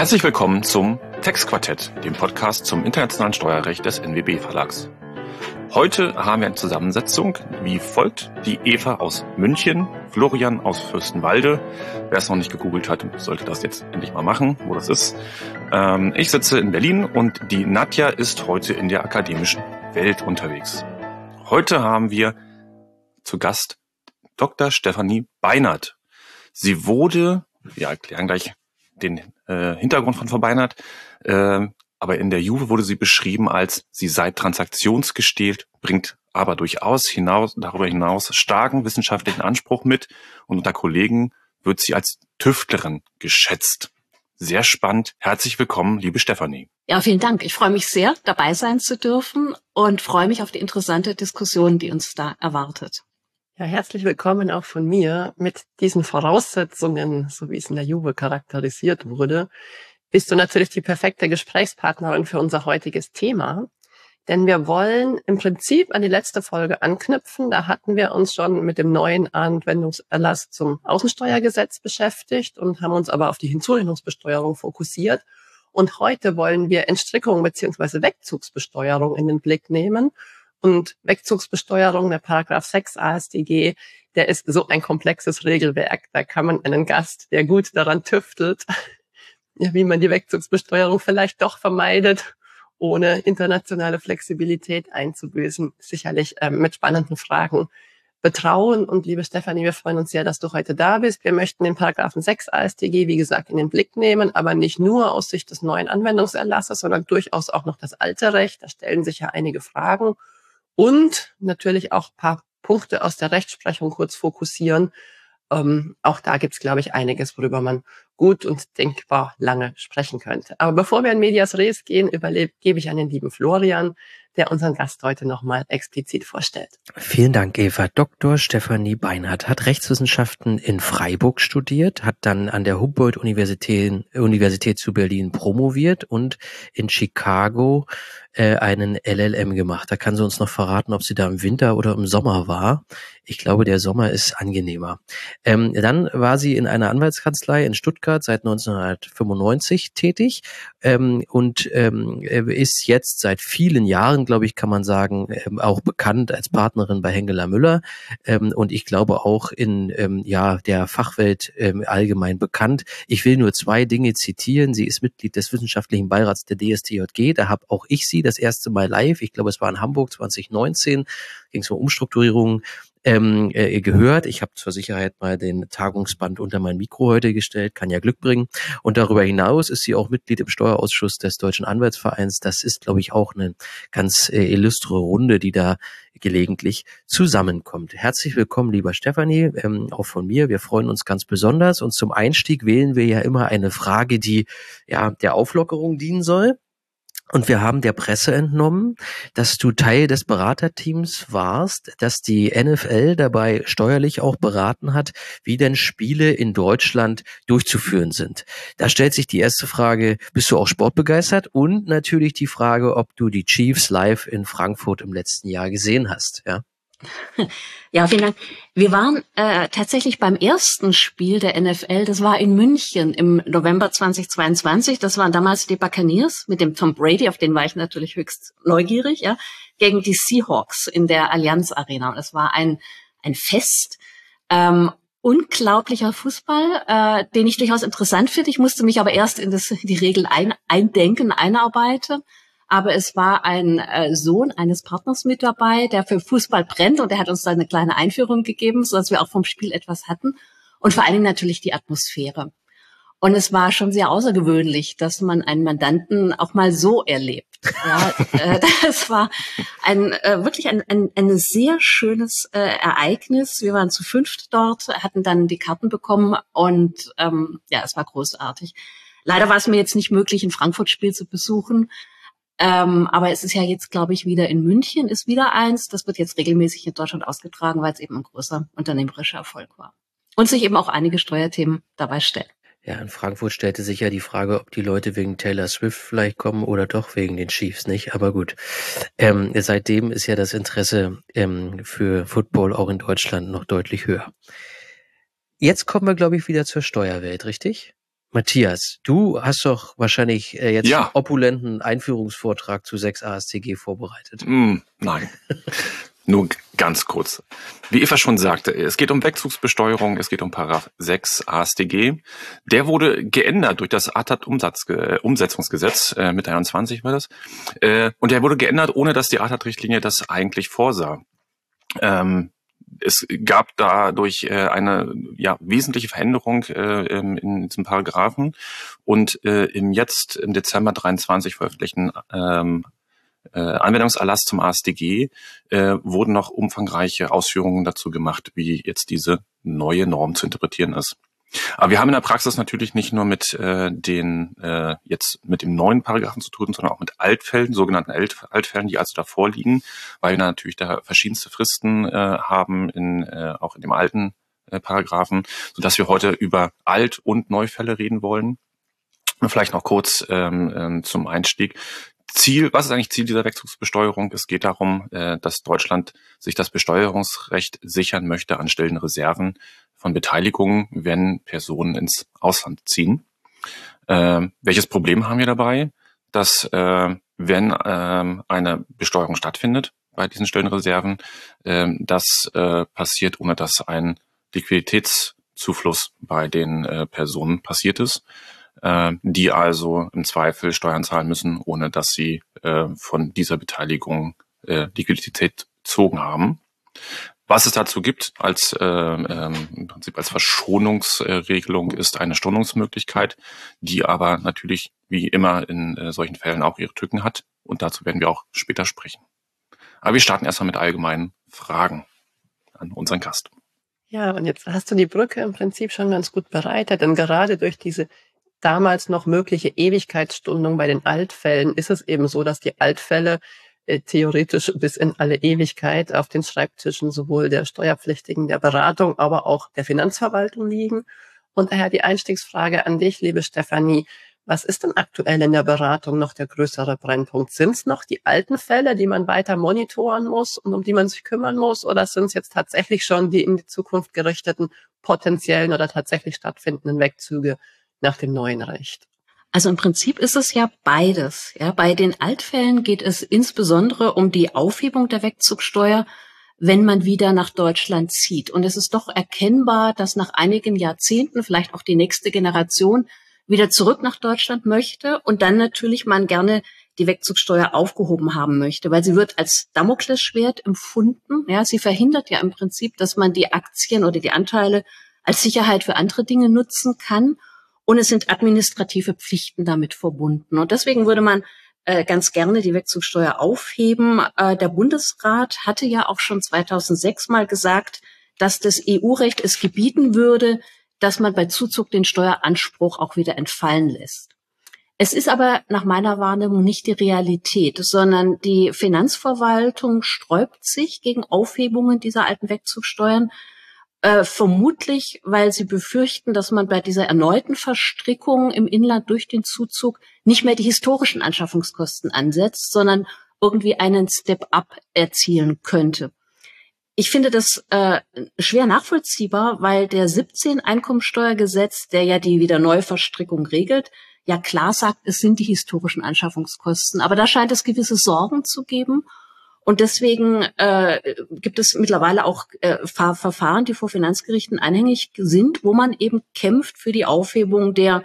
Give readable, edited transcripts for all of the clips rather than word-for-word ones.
Herzlich willkommen zum Textquartett, dem Podcast zum internationalen Steuerrecht des NWB Verlags. Heute haben wir eine Zusammensetzung wie folgt: die Eva aus München, Florian aus Fürstenwalde. Wer es noch nicht gegoogelt hat, sollte das jetzt endlich mal machen, wo das ist. Ich sitze in Berlin und die Nadja ist heute in der akademischen Welt unterwegs. Heute haben wir zu Gast Dr. Stefanie Beinert. Sie wurde, wir erklären gleich den Hintergrund von Frau Beinert, aber in der Juve wurde sie beschrieben als, sie sei transaktionsgestählt, bringt aber durchaus darüber hinaus starken wissenschaftlichen Anspruch mit und unter Kollegen wird sie als Tüftlerin geschätzt. Sehr spannend. Herzlich willkommen, liebe Stefanie. Ja, vielen Dank. Ich freue mich sehr, dabei sein zu dürfen und freue mich auf die interessante Diskussion, die uns da erwartet. Ja, herzlich willkommen auch von mir. Mit diesen Voraussetzungen, so wie es in der Juve charakterisiert wurde, bist du natürlich die perfekte Gesprächspartnerin für unser heutiges Thema. Denn wir wollen im Prinzip an die letzte Folge anknüpfen. Da hatten wir uns schon mit dem neuen Anwendungserlass zum Außensteuergesetz beschäftigt und haben uns aber auf die Hinzurechnungsbesteuerung fokussiert. Und heute wollen wir Entstrickung bzw. Wegzugsbesteuerung in den Blick nehmen. Und Wegzugsbesteuerung, der Paragraph 6 AStG, der ist so ein komplexes Regelwerk. Da kann man einen Gast, der gut daran tüftelt, ja, wie man die Wegzugsbesteuerung vielleicht doch vermeidet, ohne internationale Flexibilität einzubüßen, sicherlich mit spannenden Fragen betrauen. Und liebe Stefanie, wir freuen uns sehr, dass du heute da bist. Wir möchten den Paragraphen 6 AStG, wie gesagt, in den Blick nehmen, aber nicht nur aus Sicht des neuen Anwendungserlasses, sondern durchaus auch noch das alte Recht. Da stellen sich ja einige Fragen. Und natürlich auch ein paar Punkte aus der Rechtsprechung kurz fokussieren. Auch da gibt's, glaube ich, einiges, worüber man gut und denkbar lange sprechen könnte. Aber bevor wir in Medias Res gehen, gebe ich an den lieben Florian, der unseren Gast heute nochmal explizit vorstellt. Vielen Dank, Eva. Dr. Stefanie Beinert hat Rechtswissenschaften in Freiburg studiert, hat dann an der Humboldt-Universität zu Berlin promoviert und in Chicago einen LLM gemacht. Da kann sie uns noch verraten, ob sie da im Winter oder im Sommer war. Ich glaube, der Sommer ist angenehmer. Dann war sie in einer Anwaltskanzlei in Stuttgart seit 1995 tätig und ist jetzt seit vielen Jahren, glaube ich, kann man sagen, auch bekannt als Partnerin bei Hengeler Müller und ich glaube auch in der Fachwelt allgemein bekannt. Ich will nur zwei Dinge zitieren. Sie ist Mitglied des Wissenschaftlichen Beirats der DSTJG. Da habe auch ich sie das erste Mal live, ich glaube, es war in Hamburg 2019, ging es um Umstrukturierungen, gehört. Ich habe zur Sicherheit mal den Tagungsband unter mein Mikro heute gestellt, kann ja Glück bringen. Und darüber hinaus ist sie auch Mitglied im Steuerausschuss des Deutschen Anwaltsvereins. Das ist, glaube ich, auch eine ganz illustre Runde, die da gelegentlich zusammenkommt. Herzlich willkommen, lieber Stefanie, auch von mir. Wir freuen uns ganz besonders. Und zum Einstieg wählen wir ja immer eine Frage, die ja der Auflockerung dienen soll. Und wir haben der Presse entnommen, dass du Teil des Beraterteams warst, dass die NFL dabei steuerlich auch beraten hat, wie denn Spiele in Deutschland durchzuführen sind. Da stellt sich die erste Frage, bist du auch sportbegeistert? Und natürlich die Frage, ob du die Chiefs live in Frankfurt im letzten Jahr gesehen hast, ja? Ja, vielen Dank. Wir waren tatsächlich beim ersten Spiel der NFL, das war in München im November 2022. Das waren damals die Buccaneers mit dem Tom Brady, auf den war ich natürlich höchst neugierig, ja, gegen die Seahawks in der Allianz Arena. Und es war ein Fest, unglaublicher Fußball, den ich durchaus interessant finde. Ich musste mich aber erst in die Regeln einarbeiten. Aber es war ein Sohn eines Partners mit dabei, der für Fußball brennt und der hat uns da eine kleine Einführung gegeben, sodass wir auch vom Spiel etwas hatten und vor allen Dingen natürlich die Atmosphäre. Und es war schon sehr außergewöhnlich, dass man einen Mandanten auch mal so erlebt. Ja, das war wirklich ein sehr schönes Ereignis. Wir waren zu fünft dort, hatten dann die Karten bekommen und es war großartig. Leider war es mir jetzt nicht möglich, ein Frankfurt-Spiel zu besuchen. Aber es ist ja jetzt, glaube ich, wieder in München, ist wieder eins. Das wird jetzt regelmäßig in Deutschland ausgetragen, weil es eben ein großer unternehmerischer Erfolg war. Und sich eben auch einige Steuerthemen dabei stellen. Ja, in Frankfurt stellte sich ja die Frage, ob die Leute wegen Taylor Swift vielleicht kommen oder doch wegen den Chiefs, nicht? Aber gut, seitdem ist ja das Interesse für Football auch in Deutschland noch deutlich höher. Jetzt kommen wir, glaube ich, wieder zur Steuerwelt, richtig? Matthias, du hast doch wahrscheinlich jetzt Ja. einen opulenten Einführungsvortrag zu 6 AStG vorbereitet. Nein, nur ganz kurz. Wie Eva schon sagte, es geht um Wegzugsbesteuerung, es geht um Paragraph 6 AStG. Der wurde geändert durch das ATAT-Umsetzungsgesetz, mit 21 war das. Und der wurde geändert, ohne dass die ATAT-Richtlinie das eigentlich vorsah. Es gab dadurch eine wesentliche Veränderung in diesem Paragraphen und im Dezember 23 veröffentlichten Anwendungserlass zum AStG wurden noch umfangreiche Ausführungen dazu gemacht, wie jetzt diese neue Norm zu interpretieren ist. Aber wir haben in der Praxis natürlich nicht nur mit mit dem neuen Paragraphen zu tun, sondern auch mit Altfällen, sogenannten Altfällen, die also davor liegen, weil wir natürlich da verschiedenste Fristen haben, auch in dem alten Paragraphen, sodass wir heute über Alt- und Neufälle reden wollen. Und vielleicht noch kurz zum Einstieg. Was ist eigentlich Ziel dieser Wegzugsbesteuerung? Es geht darum, dass Deutschland sich das Besteuerungsrecht sichern möchte an stillenden Reserven von Beteiligungen, wenn Personen ins Ausland ziehen. Welches Problem haben wir dabei? Dass wenn eine Besteuerung stattfindet bei diesen stillen Reserven, das passiert, ohne dass ein Liquiditätszufluss bei den Personen passiert ist, die also im Zweifel Steuern zahlen müssen, ohne dass sie von dieser Beteiligung Liquidität gezogen haben. Was es dazu gibt im Prinzip als Verschonungsregelung ist eine Stundungsmöglichkeit, die aber natürlich wie immer in solchen Fällen auch ihre Tücken hat. Und dazu werden wir auch später sprechen. Aber wir starten erstmal mit allgemeinen Fragen an unseren Gast. Ja, und jetzt hast du die Brücke im Prinzip schon ganz gut bereitet, denn gerade durch diese damals noch mögliche Ewigkeitsstundung bei den Altfällen ist es eben so, dass die Altfälle theoretisch bis in alle Ewigkeit auf den Schreibtischen sowohl der Steuerpflichtigen, der Beratung, aber auch der Finanzverwaltung liegen. Und daher die Einstiegsfrage an dich, liebe Stefanie. Was ist denn aktuell in der Beratung noch der größere Brennpunkt? Sind es noch die alten Fälle, die man weiter monitoren muss und um die man sich kümmern muss? Oder sind es jetzt tatsächlich schon die in die Zukunft gerichteten potenziellen oder tatsächlich stattfindenden Wegzüge nach dem neuen Recht? Also im Prinzip ist es ja beides. Ja, bei den Altfällen geht es insbesondere um die Aufhebung der Wegzugsteuer, wenn man wieder nach Deutschland zieht. Und es ist doch erkennbar, dass nach einigen Jahrzehnten vielleicht auch die nächste Generation wieder zurück nach Deutschland möchte und dann natürlich man gerne die Wegzugsteuer aufgehoben haben möchte, weil sie wird als Damoklesschwert empfunden. Ja, sie verhindert ja im Prinzip, dass man die Aktien oder die Anteile als Sicherheit für andere Dinge nutzen kann. Und es sind administrative Pflichten damit verbunden. Und deswegen würde man ganz gerne die Wegzugsteuer aufheben. Der Bundesrat hatte ja auch schon 2006 mal gesagt, dass das EU-Recht es gebieten würde, dass man bei Zuzug den Steueranspruch auch wieder entfallen lässt. Es ist aber nach meiner Wahrnehmung nicht die Realität, sondern die Finanzverwaltung sträubt sich gegen Aufhebungen dieser alten Wegzugsteuern, vermutlich, weil sie befürchten, dass man bei dieser erneuten Verstrickung im Inland durch den Zuzug nicht mehr die historischen Anschaffungskosten ansetzt, sondern irgendwie einen Step-up erzielen könnte. Ich finde das schwer nachvollziehbar, weil der 17 Einkommensteuergesetz, der ja die Wiederneuverstrickung regelt, ja klar sagt, es sind die historischen Anschaffungskosten. Aber da scheint es gewisse Sorgen zu geben. Und deswegen gibt es mittlerweile auch Verfahren, die vor Finanzgerichten anhängig sind, wo man eben kämpft für die Aufhebung der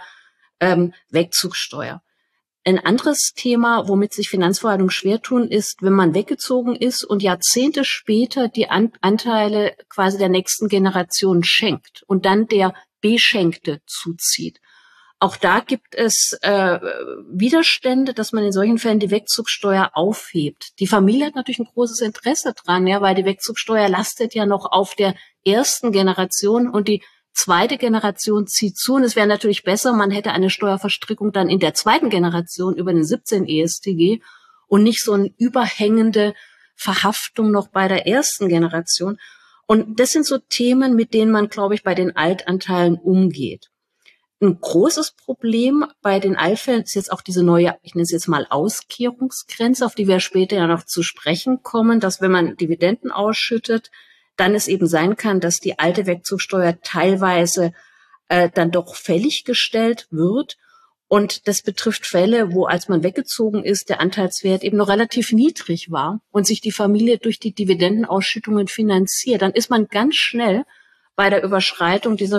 Wegzugsteuer. Ein anderes Thema, womit sich Finanzverwaltungen schwer tun, ist, wenn man weggezogen ist und Jahrzehnte später die Anteile quasi der nächsten Generation schenkt und dann der Beschenkte zuzieht. Auch da gibt es Widerstände, dass man in solchen Fällen die Wegzugsteuer aufhebt. Die Familie hat natürlich ein großes Interesse dran, ja, weil die Wegzugsteuer lastet ja noch auf der ersten Generation und die zweite Generation zieht zu. Und es wäre natürlich besser, man hätte eine Steuerverstrickung dann in der zweiten Generation über den 17 EStG und nicht so eine überhängende Verhaftung noch bei der ersten Generation. Und das sind so Themen, mit denen man, glaube ich, bei den Altanteilen umgeht. Ein großes Problem bei den Altfällen ist jetzt auch diese neue, ich nenne es jetzt mal Auskehrungsgrenze, auf die wir später ja noch zu sprechen kommen, dass wenn man Dividenden ausschüttet, dann es eben sein kann, dass die alte Wegzugsteuer teilweise dann doch fällig gestellt wird. Und das betrifft Fälle, wo, als man weggezogen ist, der Anteilswert eben noch relativ niedrig war und sich die Familie durch die Dividendenausschüttungen finanziert. Dann ist man ganz schnell bei der Überschreitung dieser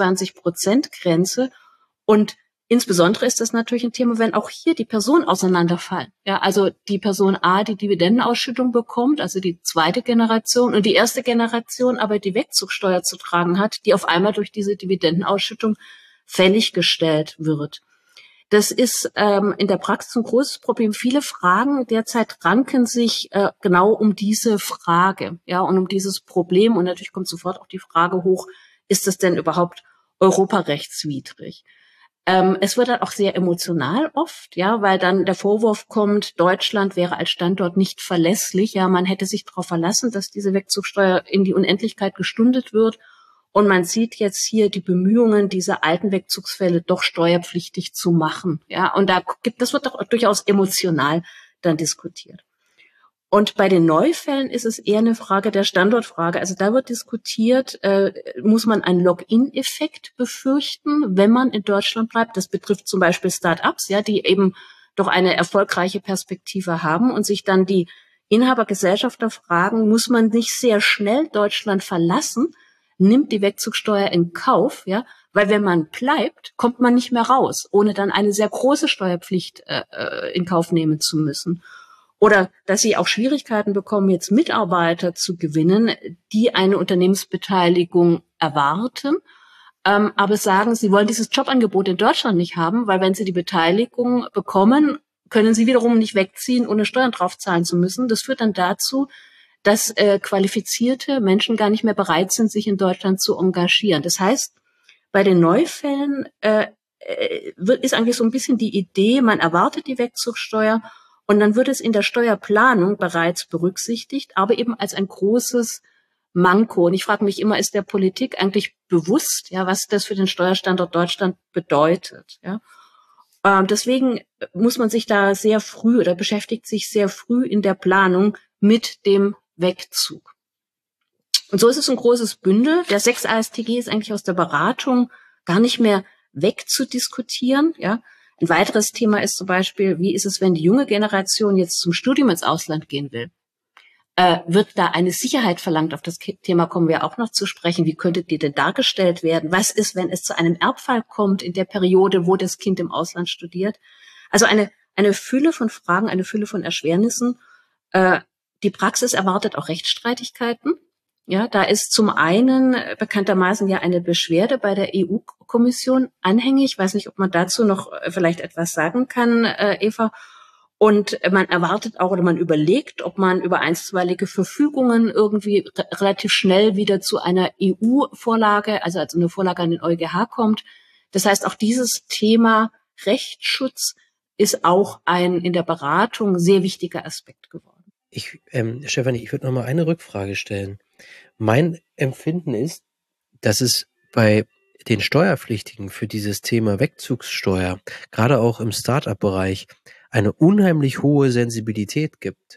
25%-Grenze. Und insbesondere ist das natürlich ein Thema, wenn auch hier die Personen auseinanderfallen. Ja, also die Person A die Dividendenausschüttung bekommt, also die zweite Generation, und die erste Generation aber die Wegzugsteuer zu tragen hat, die auf einmal durch diese Dividendenausschüttung fällig gestellt wird. Das ist in der Praxis ein großes Problem. Viele Fragen derzeit ranken sich genau um diese Frage, ja, und um dieses Problem. Und natürlich kommt sofort auch die Frage hoch, ist das denn überhaupt europarechtswidrig? Es wird dann auch sehr emotional oft, ja, weil dann der Vorwurf kommt, Deutschland wäre als Standort nicht verlässlich. Ja, man hätte sich darauf verlassen, dass diese Wegzugsteuer in die Unendlichkeit gestundet wird. Und man sieht jetzt hier die Bemühungen, diese alten Wegzugsfälle doch steuerpflichtig zu machen. Ja, und das wird doch durchaus emotional dann diskutiert. Und bei den Neufällen ist es eher eine Frage der Standortfrage. Also da wird diskutiert, muss man einen Login-Effekt befürchten, wenn man in Deutschland bleibt. Das betrifft zum Beispiel Start-ups, ja, die eben doch eine erfolgreiche Perspektive haben und sich dann die Inhabergesellschafter fragen, muss man nicht sehr schnell Deutschland verlassen, nimmt die Wegzugsteuer in Kauf, ja, weil wenn man bleibt, kommt man nicht mehr raus, ohne dann eine sehr große Steuerpflicht in Kauf nehmen zu müssen. Oder dass sie auch Schwierigkeiten bekommen, jetzt Mitarbeiter zu gewinnen, die eine Unternehmensbeteiligung erwarten, aber sagen, sie wollen dieses Jobangebot in Deutschland nicht haben, weil wenn sie die Beteiligung bekommen, können sie wiederum nicht wegziehen, ohne Steuern draufzahlen zu müssen. Das führt dann dazu, dass qualifizierte Menschen gar nicht mehr bereit sind, sich in Deutschland zu engagieren. Das heißt, bei den Neufällen ist eigentlich so ein bisschen die Idee, man erwartet die Wegzugsteuer und dann wird es in der Steuerplanung bereits berücksichtigt, aber eben als ein großes Manko. Und ich frage mich immer, ist der Politik eigentlich bewusst, ja, was das für den Steuerstandort Deutschland bedeutet? Ja? Deswegen muss man sich da sehr früh oder beschäftigt sich sehr früh in der Planung mit dem Wegzug. Und so ist es ein großes Bündel. Der 6 AStG ist eigentlich aus der Beratung gar nicht mehr wegzudiskutieren. Ja. Ein weiteres Thema ist zum Beispiel, wie ist es, wenn die junge Generation jetzt zum Studium ins Ausland gehen will? Wird da eine Sicherheit verlangt? Auf das Thema kommen wir auch noch zu sprechen. Wie könnte die denn dargestellt werden? Was ist, wenn es zu einem Erbfall kommt in der Periode, wo das Kind im Ausland studiert? Also eine Fülle von Fragen, eine Fülle von Erschwernissen. Die Praxis erwartet auch Rechtsstreitigkeiten. Ja, da ist zum einen bekanntermaßen ja eine Beschwerde bei der EU-Kommission anhängig. Ich weiß nicht, ob man dazu noch vielleicht etwas sagen kann, Eva. Und man erwartet auch oder man überlegt, ob man über einstweilige Verfügungen irgendwie relativ schnell wieder zu einer EU-Vorlage, also als eine Vorlage an den EuGH kommt. Das heißt, auch dieses Thema Rechtsschutz ist auch ein in der Beratung sehr wichtiger Aspekt geworden. Stefanie, ich würde noch mal eine Rückfrage stellen. Mein Empfinden ist, dass es bei den Steuerpflichtigen für dieses Thema Wegzugssteuer, gerade auch im Start-up-Bereich, eine unheimlich hohe Sensibilität gibt.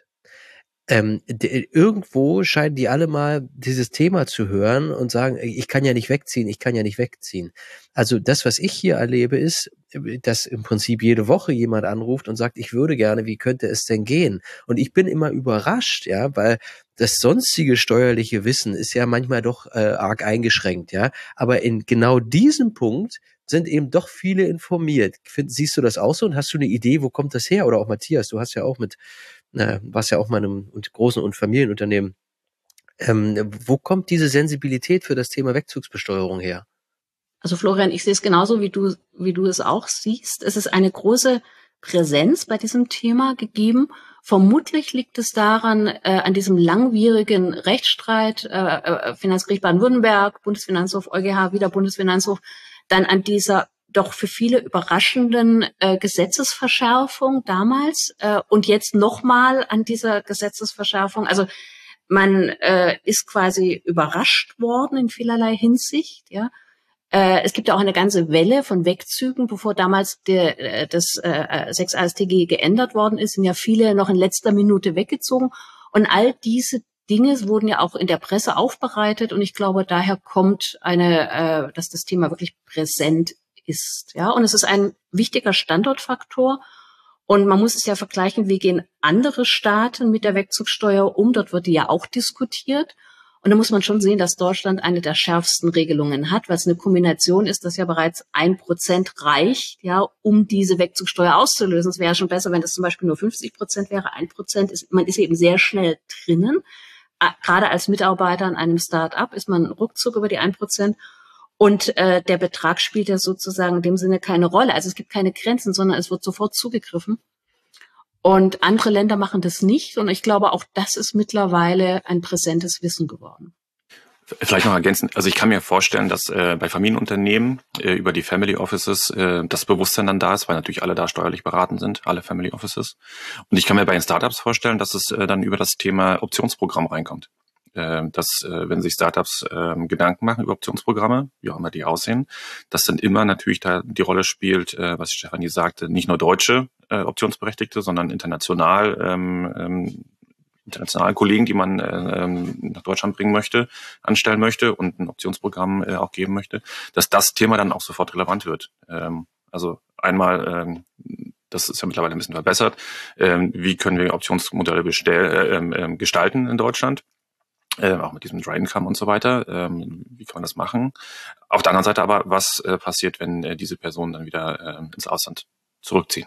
Irgendwo scheinen die alle mal dieses Thema zu hören und sagen, ich kann ja nicht wegziehen. Also das, was ich hier erlebe, ist, dass im Prinzip jede Woche jemand anruft und sagt, ich würde gerne, wie könnte es denn gehen? Und ich bin immer überrascht, ja, weil das sonstige steuerliche Wissen ist ja manchmal doch arg eingeschränkt, ja. Aber in genau diesem Punkt sind eben doch viele informiert. Siehst du das auch so und hast du eine Idee, wo kommt das her? Oder auch Matthias, du hast ja auch warst ja auch mal in einem großen Familienunternehmen. Wo kommt diese Sensibilität für das Thema Wegzugsbesteuerung her? Also Florian, ich sehe es genauso, wie du es auch siehst. Es ist eine große Präsenz bei diesem Thema gegeben. Vermutlich liegt es daran, an diesem langwierigen Rechtsstreit, Finanzgericht Baden-Württemberg, Bundesfinanzhof, EuGH, wieder Bundesfinanzhof, dann an dieser doch für viele überraschenden Gesetzesverschärfung damals und jetzt nochmal an dieser Gesetzesverschärfung. Also man ist quasi überrascht worden in vielerlei Hinsicht. Ja, es gibt ja auch eine ganze Welle von Wegzügen, bevor damals das 6 AStG geändert worden ist, sind ja viele noch in letzter Minute weggezogen. Und all diese Dinge wurden ja auch in der Presse aufbereitet und ich glaube, daher kommt dass das Thema wirklich präsent ist. Ja, und es ist ein wichtiger Standortfaktor. Und man muss es ja vergleichen, wie gehen andere Staaten mit der Wegzugsteuer um? Dort wird die ja auch diskutiert. Und da muss man schon sehen, dass Deutschland eine der schärfsten Regelungen hat, weil es eine Kombination ist, dass ja bereits 1% reicht, ja, um diese Wegzugsteuer auszulösen. Es wäre ja schon besser, wenn das zum Beispiel nur 50% wäre. 1% man ist eben sehr schnell drinnen. Gerade als Mitarbeiter an einem Start-up ist man ruckzuck über die 1%. Und der Betrag spielt ja sozusagen in dem Sinne keine Rolle. Also es gibt keine Grenzen, sondern es wird sofort zugegriffen. Und andere Länder machen das nicht. Und ich glaube, auch das ist mittlerweile ein präsentes Wissen geworden. Vielleicht noch ergänzen. Also ich kann mir vorstellen, dass bei Familienunternehmen über die Family Offices das Bewusstsein dann da ist, weil natürlich alle da steuerlich beraten sind, alle Family Offices. Und ich kann mir bei den Startups vorstellen, dass es dann über das Thema Optionsprogramm reinkommt. Dass, wenn sich Startups Gedanken machen über Optionsprogramme, wie auch immer die aussehen, dass dann immer natürlich da die Rolle spielt, was Stefanie sagte, nicht nur deutsche Optionsberechtigte, sondern internationale Kollegen, die man nach Deutschland bringen möchte, anstellen möchte und ein Optionsprogramm auch geben möchte, dass das Thema dann auch sofort relevant wird. Also einmal, das ist ja mittlerweile ein bisschen verbessert, wie können wir Optionsmodelle gestalten in Deutschland? Auch mit diesem Dry Income und so weiter. Wie kann man das machen? Auf der anderen Seite aber, was passiert, wenn diese Personen dann wieder ins Ausland zurückziehen?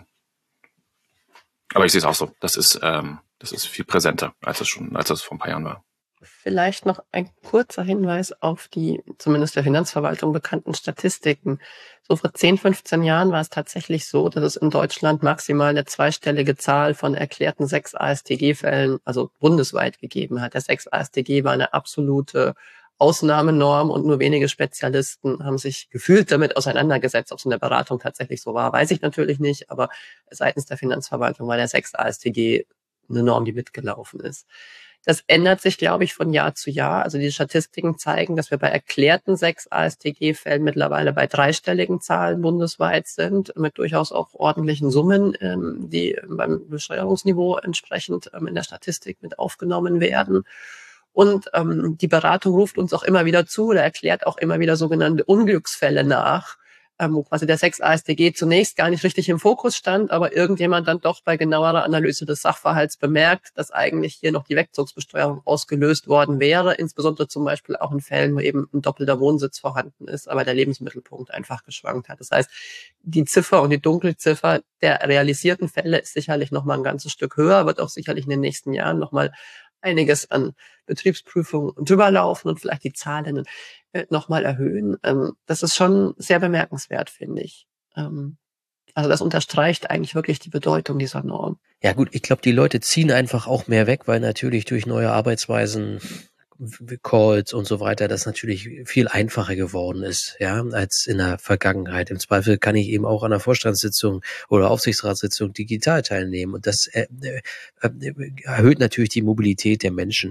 Aber ich sehe es auch so. Das ist viel präsenter, als es vor ein paar Jahren war. Vielleicht noch ein kurzer Hinweis auf die, zumindest der Finanzverwaltung bekannten Statistiken. So vor 10, 15 Jahren war es tatsächlich so, dass es in Deutschland maximal eine zweistellige Zahl von erklärten 6 AStG-Fällen, also bundesweit gegeben hat. Der 6 AStG war eine absolute Ausnahmenorm und nur wenige Spezialisten haben sich gefühlt damit auseinandergesetzt. Ob es in der Beratung tatsächlich so war, weiß ich natürlich nicht, aber seitens der Finanzverwaltung war der 6 AStG eine Norm, die mitgelaufen ist. Das ändert sich, glaube ich, von Jahr zu Jahr. Also die Statistiken zeigen, dass wir bei erklärten 6 AStG-Fällen mittlerweile bei dreistelligen Zahlen bundesweit sind, mit durchaus auch ordentlichen Summen, die beim Besteuerungsniveau entsprechend in der Statistik mit aufgenommen werden. Und die Beratung ruft uns auch immer wieder zu oder erklärt auch immer wieder sogenannte Unglücksfälle nach, wo quasi der 6 AStG zunächst gar nicht richtig im Fokus stand, aber irgendjemand dann doch bei genauerer Analyse des Sachverhalts bemerkt, dass eigentlich hier noch die Wegzugsbesteuerung ausgelöst worden wäre, insbesondere zum Beispiel auch in Fällen, wo eben ein doppelter Wohnsitz vorhanden ist, aber der Lebensmittelpunkt einfach geschwankt hat. Das heißt, die Ziffer und die Dunkelziffer der realisierten Fälle ist sicherlich noch mal ein ganzes Stück höher, wird auch sicherlich in den nächsten Jahren noch mal einiges an Betriebsprüfungen drüber laufen und vielleicht die Zahlen nochmal erhöhen. Das ist schon sehr bemerkenswert, finde ich. Also das unterstreicht eigentlich wirklich die Bedeutung dieser Norm. Ja gut, ich glaube, die Leute ziehen einfach auch mehr weg, weil natürlich durch neue Arbeitsweisen, Calls und so weiter, das natürlich viel einfacher geworden ist, ja, als in der Vergangenheit. Im Zweifel kann ich eben auch an einer Vorstandssitzung oder Aufsichtsratssitzung digital teilnehmen und das erhöht natürlich die Mobilität der Menschen.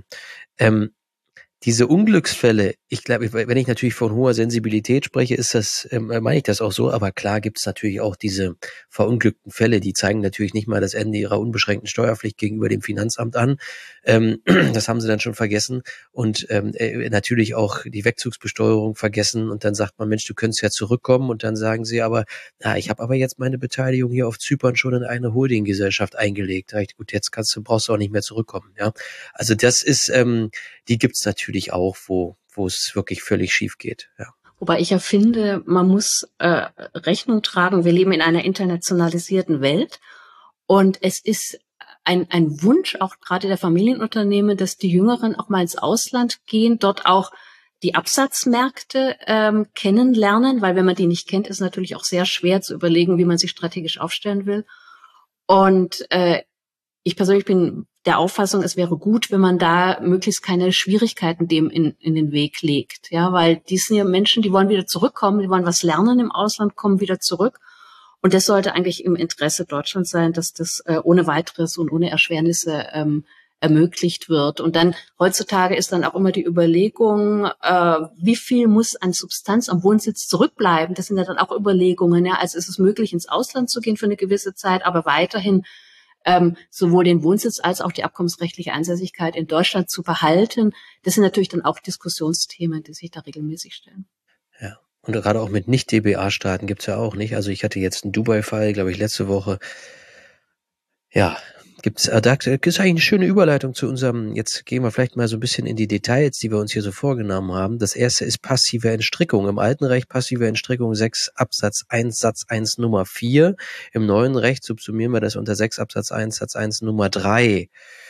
Diese Unglücksfälle, ich glaube, wenn ich natürlich von hoher Sensibilität spreche, ist das, meine ich das auch so, aber klar gibt es natürlich auch diese verunglückten Fälle, die zeigen natürlich nicht mal das Ende ihrer unbeschränkten Steuerpflicht gegenüber dem Finanzamt an. Das haben sie dann schon vergessen und natürlich auch die Wegzugsbesteuerung vergessen und dann sagt man, Mensch, du könntest ja zurückkommen und dann sagen sie aber, ich habe aber jetzt meine Beteiligung hier auf Zypern schon in eine Holdinggesellschaft eingelegt. Gut, jetzt brauchst du auch nicht mehr zurückkommen. Ja, also das ist, die gibt's natürlich auch, wo es wirklich völlig schief geht. Ja. Wobei ich ja finde, man muss Rechnung tragen. Wir leben in einer internationalisierten Welt und es ist ein Wunsch auch gerade der Familienunternehmen, dass die Jüngeren auch mal ins Ausland gehen, dort auch die Absatzmärkte kennenlernen, weil wenn man die nicht kennt, ist natürlich auch sehr schwer zu überlegen, wie man sich strategisch aufstellen will. Und ich persönlich bin der Auffassung, es wäre gut, wenn man da möglichst keine Schwierigkeiten dem in den Weg legt. Ja, weil die sind ja Menschen, die wollen wieder zurückkommen, die wollen was lernen im Ausland, kommen wieder zurück. Und das sollte eigentlich im Interesse Deutschlands sein, dass das ohne weiteres und ohne Erschwernisse ermöglicht wird. Und dann heutzutage ist dann auch immer die Überlegung, wie viel muss an Substanz am Wohnsitz zurückbleiben? Das sind ja dann auch Überlegungen. Ja, also ist es möglich, ins Ausland zu gehen für eine gewisse Zeit, aber weiterhin sowohl den Wohnsitz als auch die abkommensrechtliche Ansässigkeit in Deutschland zu behalten. Das sind natürlich dann auch Diskussionsthemen, die sich da regelmäßig stellen. Ja. Und gerade auch mit Nicht-DBA-Staaten gibt's ja auch nicht. Also ich hatte jetzt einen Dubai-Fall, glaube ich, letzte Woche. Ja, da ist eigentlich eine schöne Überleitung zu unserem, jetzt gehen wir vielleicht mal so ein bisschen in die Details, die wir uns hier so vorgenommen haben. Das erste ist passive Entstrickung. Im alten Recht passive Entstrickung 6 Absatz 1 Satz 1 Nummer 4. Im neuen Recht subsumieren wir das unter 6 Absatz 1 Satz 1 Nummer 3.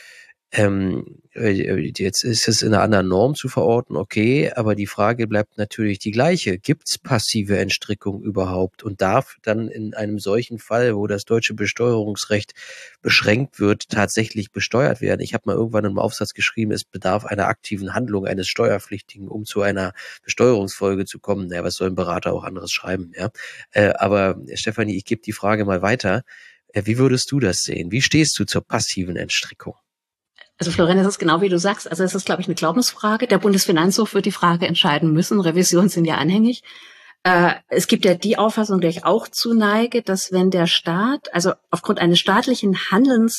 Jetzt ist es in einer anderen Norm zu verorten, okay, aber die Frage bleibt natürlich die gleiche. Gibt's passive Entstrickung überhaupt und darf dann in einem solchen Fall, wo das deutsche Besteuerungsrecht beschränkt wird, tatsächlich besteuert werden? Ich habe mal irgendwann im Aufsatz geschrieben, es bedarf einer aktiven Handlung eines Steuerpflichtigen, um zu einer Besteuerungsfolge zu kommen. Naja, was soll ein Berater auch anderes schreiben, ja? Aber Stefanie, ich gebe die Frage mal weiter. Wie würdest du das sehen? Wie stehst du zur passiven Entstrickung? Also Florian, das ist genau wie du sagst. Also es ist, glaube ich, eine Glaubensfrage. Der Bundesfinanzhof wird die Frage entscheiden müssen. Revisionen sind ja anhängig. Es gibt ja die Auffassung, der ich auch zuneige, dass wenn der Staat, also aufgrund eines staatlichen Handelns,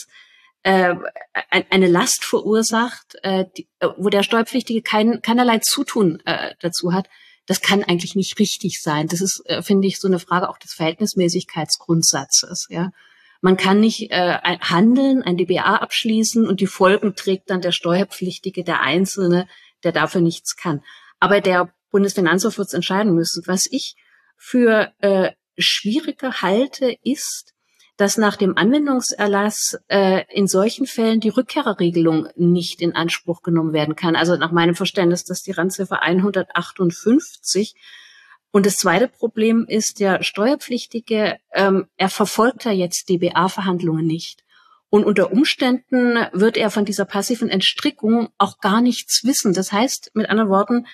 eine Last verursacht, wo der Steuerpflichtige keinerlei Zutun dazu hat, das kann eigentlich nicht richtig sein. Das ist, finde ich, so eine Frage auch des Verhältnismäßigkeitsgrundsatzes, ja. Man kann nicht handeln, ein DBA abschließen und die Folgen trägt dann der Steuerpflichtige, der Einzelne, der dafür nichts kann. Aber der Bundesfinanzhof wird es entscheiden müssen. Was ich für schwieriger halte, ist, dass nach dem Anwendungserlass in solchen Fällen die Rückkehrerregelung nicht in Anspruch genommen werden kann. Also nach meinem Verständnis, das ist die Randziffer 158. Und das zweite Problem ist, der Steuerpflichtige, er verfolgt ja jetzt DBA-Verhandlungen nicht. Und unter Umständen wird er von dieser passiven Entstrickung auch gar nichts wissen. Das heißt, mit anderen Worten,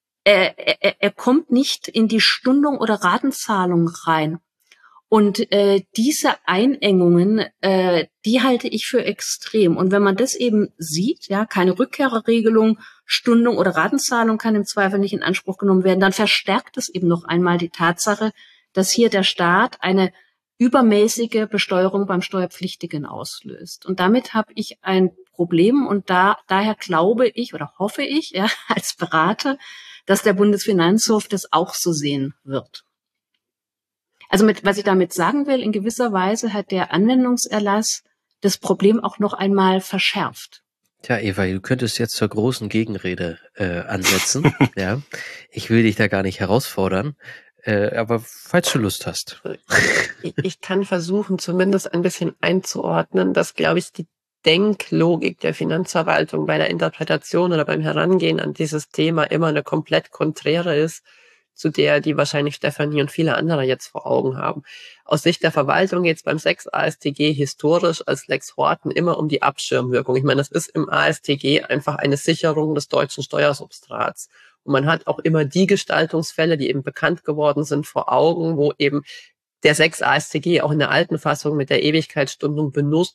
er kommt nicht in die Stundung oder Ratenzahlung rein. Und diese Einengungen, die halte ich für extrem. Und wenn man das eben sieht, ja, keine Rückkehrerregelung, Stundung oder Ratenzahlung kann im Zweifel nicht in Anspruch genommen werden, dann verstärkt es eben noch einmal die Tatsache, dass hier der Staat eine übermäßige Besteuerung beim Steuerpflichtigen auslöst. Und damit habe ich ein Problem und daher glaube ich oder hoffe ich, ja, als Berater, dass der Bundesfinanzhof das auch so sehen wird. Also was ich damit sagen will, in gewisser Weise hat der Anwendungserlass das Problem auch noch einmal verschärft. Tja, Eva, du könntest jetzt zur großen Gegenrede ansetzen. Ja, ich will dich da gar nicht herausfordern, aber falls du Lust hast. Ich kann versuchen, zumindest ein bisschen einzuordnen, dass, glaube ich, die Denklogik der Finanzverwaltung bei der Interpretation oder beim Herangehen an dieses Thema immer eine komplett konträre ist zu der, die wahrscheinlich Stefanie und viele andere jetzt vor Augen haben. Aus Sicht der Verwaltung geht es beim 6 AStG historisch als Lex Horten immer um die Abschirmwirkung. Ich meine, das ist im AStG einfach eine Sicherung des deutschen Steuersubstrats. Und man hat auch immer die Gestaltungsfälle, die eben bekannt geworden sind, vor Augen, wo eben der 6 AStG auch in der alten Fassung mit der Ewigkeitsstundung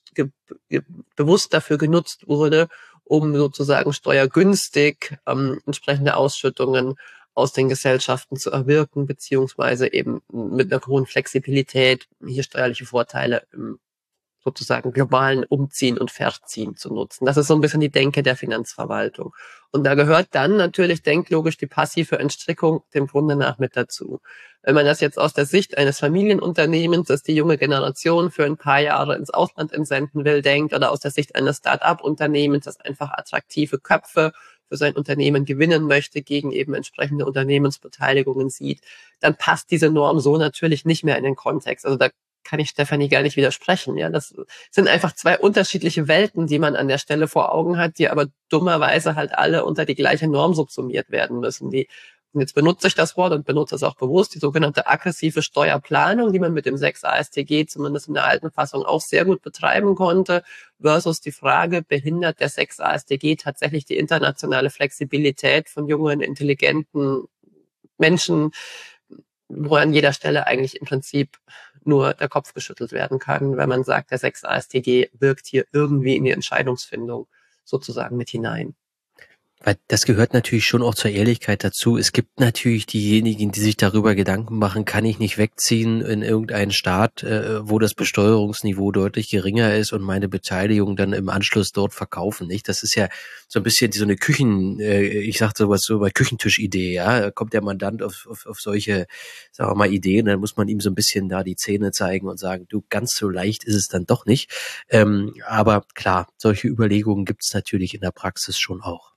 bewusst dafür genutzt wurde, um sozusagen steuergünstig entsprechende Ausschüttungen aus den Gesellschaften zu erwirken, beziehungsweise eben mit einer hohen Flexibilität hier steuerliche Vorteile im sozusagen globalen Umziehen und Verziehen zu nutzen. Das ist so ein bisschen die Denke der Finanzverwaltung. Und da gehört dann natürlich denklogisch die passive Entstrickung dem Grunde nach mit dazu. Wenn man das jetzt aus der Sicht eines Familienunternehmens, das die junge Generation für ein paar Jahre ins Ausland entsenden will, denkt, oder aus der Sicht eines Start-up-Unternehmens, das einfach attraktive Köpfe für sein Unternehmen gewinnen möchte, gegen eben entsprechende Unternehmensbeteiligungen sieht, dann passt diese Norm so natürlich nicht mehr in den Kontext. Also da kann ich Stefanie gar nicht widersprechen. Ja, das sind einfach zwei unterschiedliche Welten, die man an der Stelle vor Augen hat, die aber dummerweise halt alle unter die gleiche Norm subsumiert werden müssen. Und jetzt benutze ich das Wort und benutze es auch bewusst, die sogenannte aggressive Steuerplanung, die man mit dem 6 AStG zumindest in der alten Fassung auch sehr gut betreiben konnte, versus die Frage, behindert der 6 AStG tatsächlich die internationale Flexibilität von jungen, intelligenten Menschen, wo an jeder Stelle eigentlich im Prinzip nur der Kopf geschüttelt werden kann, wenn man sagt, der 6 AStG wirkt hier irgendwie in die Entscheidungsfindung sozusagen mit hinein. Weil das gehört natürlich schon auch zur Ehrlichkeit dazu. Es gibt natürlich diejenigen, die sich darüber Gedanken machen, kann ich nicht wegziehen in irgendeinen Staat, wo das Besteuerungsniveau deutlich geringer ist und meine Beteiligung dann im Anschluss dort verkaufen, nicht? Das ist ja so ein bisschen so eine ich sag sowas so bei Küchentischidee, ja. Da kommt der Mandant auf solche, sagen wir mal, Ideen, dann muss man ihm so ein bisschen da die Zähne zeigen und sagen, du, ganz so leicht ist es dann doch nicht. Aber klar, solche Überlegungen gibt es natürlich in der Praxis schon auch.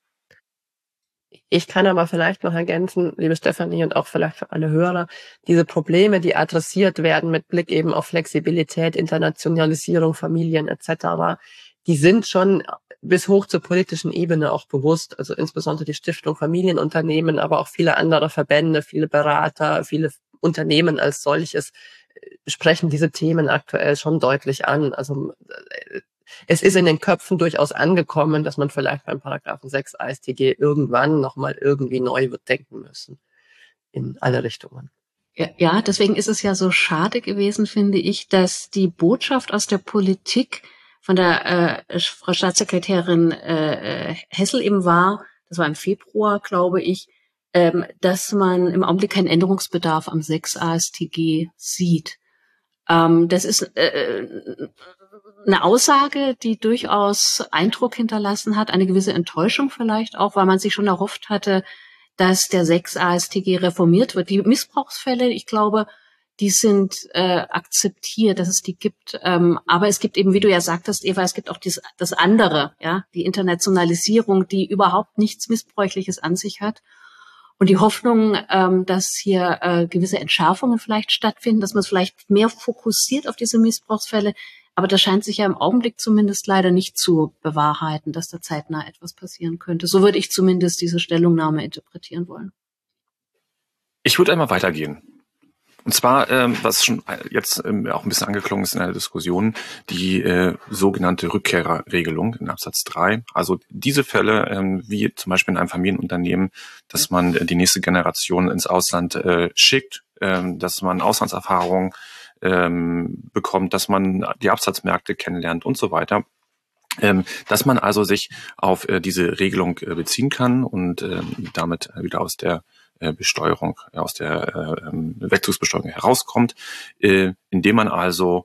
Ich kann aber vielleicht noch ergänzen, liebe Stefanie und auch vielleicht für alle Hörer, diese Probleme, die adressiert werden mit Blick eben auf Flexibilität, Internationalisierung, Familien etc., die sind schon bis hoch zur politischen Ebene auch bewusst. Also insbesondere die Stiftung Familienunternehmen, aber auch viele andere Verbände, viele Berater, viele Unternehmen als solches sprechen diese Themen aktuell schon deutlich an. Also es ist in den Köpfen durchaus angekommen, dass man vielleicht beim Paragraphen 6 AStG irgendwann nochmal irgendwie neu wird denken müssen. In alle Richtungen. Ja, deswegen ist es ja so schade gewesen, finde ich, dass die Botschaft aus der Politik von der Frau Staatssekretärin Hessel eben war, das war im Februar, glaube ich, dass man im Augenblick keinen Änderungsbedarf am 6 AStG sieht. Das ist eine Aussage, die durchaus Eindruck hinterlassen hat, eine gewisse Enttäuschung vielleicht auch, weil man sich schon erhofft hatte, dass der 6 AStG reformiert wird. Die Missbrauchsfälle, ich glaube, die sind akzeptiert, dass es die gibt. Aber es gibt eben, wie du ja sagtest, Eva, es gibt auch das andere, ja, die Internationalisierung, die überhaupt nichts Missbräuchliches an sich hat. Und die Hoffnung, dass hier gewisse Entschärfungen vielleicht stattfinden, dass man es vielleicht mehr fokussiert auf diese Missbrauchsfälle. Aber das scheint sich ja im Augenblick zumindest leider nicht zu bewahrheiten, dass da zeitnah etwas passieren könnte. So würde ich zumindest diese Stellungnahme interpretieren wollen. Ich würde einmal weitergehen. Und zwar, was schon jetzt auch ein bisschen angeklungen ist in der Diskussion, die sogenannte Rückkehrregelung in Absatz 3. Also diese Fälle, wie zum Beispiel in einem Familienunternehmen, dass man die nächste Generation ins Ausland schickt, dass man Auslandserfahrung bekommt, dass man die Absatzmärkte kennenlernt und so weiter. Dass man also sich auf diese Regelung beziehen kann und damit wieder aus der Besteuerung, aus der Wegzugsbesteuerung herauskommt, indem man also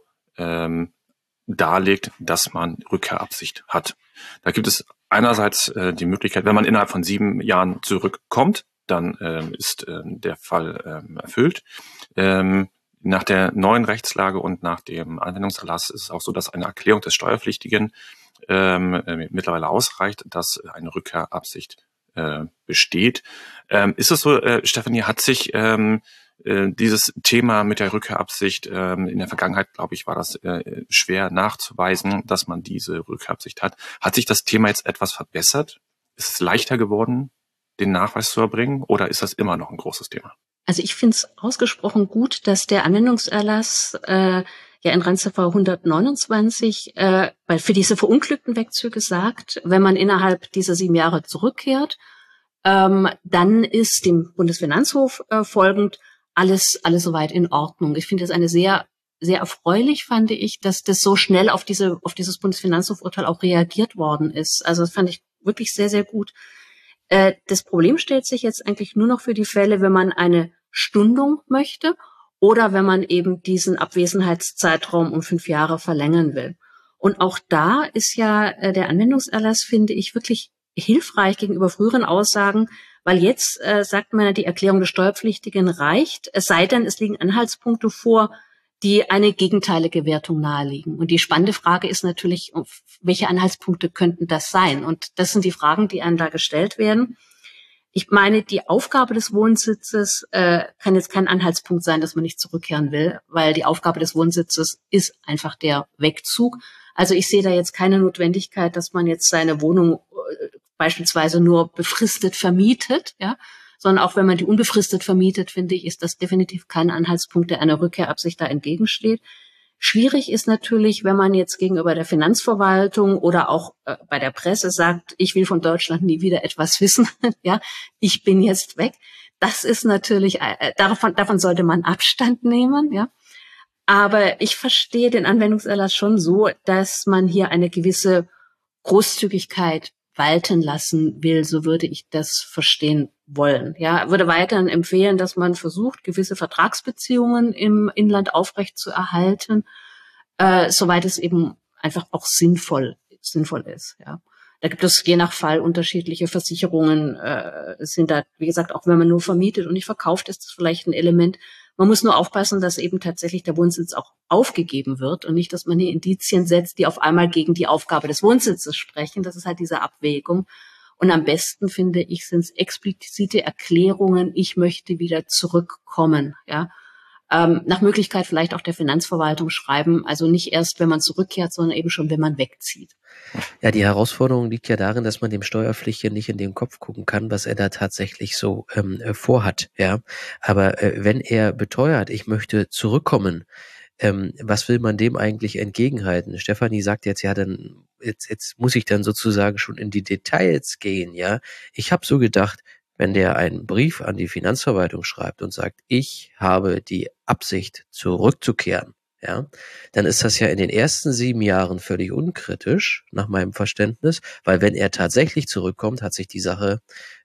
darlegt, dass man Rückkehrabsicht hat. Da gibt es einerseits die Möglichkeit, wenn man innerhalb von 7 Jahren zurückkommt, dann ist der Fall erfüllt. Nach der neuen Rechtslage und nach dem Anwendungserlass ist es auch so, dass eine Erklärung des Steuerpflichtigen mittlerweile ausreicht, dass eine Rückkehrabsicht besteht. Ist es so, Stefanie, hat sich dieses Thema mit der Rückkehrabsicht in der Vergangenheit, glaube ich, war das schwer nachzuweisen, dass man diese Rückkehrabsicht hat. Hat sich das Thema jetzt etwas verbessert? Ist es leichter geworden, den Nachweis zu erbringen, oder ist das immer noch ein großes Thema? Also ich finde es ausgesprochen gut, dass der Anwendungserlass ja in Randziffer 129 für diese verunglückten Wegzüge sagt, wenn man innerhalb dieser 7 Jahre zurückkehrt, dann ist dem Bundesfinanzhof folgend alles soweit in Ordnung. Ich finde das eine sehr, sehr erfreulich, fand ich, dass das so schnell auf dieses Bundesfinanzhofurteil auch reagiert worden ist. Also das fand ich wirklich sehr, sehr gut. Das Problem stellt sich jetzt eigentlich nur noch für die Fälle, wenn man eine Stundung möchte oder wenn man eben diesen Abwesenheitszeitraum um 5 Jahre verlängern will. Und auch da ist ja der Anwendungserlass, finde ich, wirklich hilfreich gegenüber früheren Aussagen, weil jetzt sagt man ja, die Erklärung des Steuerpflichtigen reicht, es sei denn, es liegen Anhaltspunkte vor, die eine gegenteilige Wertung naheliegen. Und die spannende Frage ist natürlich, welche Anhaltspunkte könnten das sein? Und das sind die Fragen, die einem da gestellt werden. Ich meine, die Aufgabe des Wohnsitzes kann jetzt kein Anhaltspunkt sein, dass man nicht zurückkehren will, weil die Aufgabe des Wohnsitzes ist einfach der Wegzug. Also ich sehe da jetzt keine Notwendigkeit, dass man jetzt seine Wohnung beispielsweise nur befristet vermietet, ja, sondern auch wenn man die unbefristet vermietet, finde ich, ist das definitiv kein Anhaltspunkt, der einer Rückkehrabsicht da entgegensteht. Schwierig ist natürlich, wenn man jetzt gegenüber der Finanzverwaltung oder auch bei der Presse sagt, ich will von Deutschland nie wieder etwas wissen, ja, ich bin jetzt weg. Das ist natürlich, davon sollte man Abstand nehmen, ja. Aber ich verstehe den Anwendungserlass schon so, dass man hier eine gewisse Großzügigkeit walten lassen will, so würde ich das verstehen wollen. Ja, würde weiterhin empfehlen, dass man versucht, gewisse Vertragsbeziehungen im Inland aufrecht zu erhalten, soweit es eben einfach auch sinnvoll ist. Ja, da gibt es je nach Fall unterschiedliche Versicherungen. Sind da, wie gesagt, auch wenn man nur vermietet und nicht verkauft, ist das vielleicht ein Element. Man muss nur aufpassen, dass eben tatsächlich der Wohnsitz auch aufgegeben wird und nicht, dass man hier Indizien setzt, die auf einmal gegen die Aufgabe des Wohnsitzes sprechen. Das ist halt diese Abwägung. Und am besten, finde ich, sind es explizite Erklärungen, ich möchte wieder zurückkommen. Ja, nach Möglichkeit vielleicht auch der Finanzverwaltung schreiben, also nicht erst, wenn man zurückkehrt, sondern eben schon, wenn man wegzieht. Ja, die Herausforderung liegt ja darin, dass man dem Steuerpflichtigen nicht in den Kopf gucken kann, was er da tatsächlich so vorhat. Ja, aber wenn er beteuert, ich möchte zurückkommen, was will man dem eigentlich entgegenhalten? Stefanie sagt jetzt, ja, dann jetzt muss ich dann sozusagen schon in die Details gehen. Ja, ich habe so gedacht, wenn der einen Brief an die Finanzverwaltung schreibt und sagt, ich habe die Absicht, zurückzukehren, ja, dann ist das ja in den ersten 7 Jahren völlig unkritisch, nach meinem Verständnis, weil wenn er tatsächlich zurückkommt, hat sich die Sache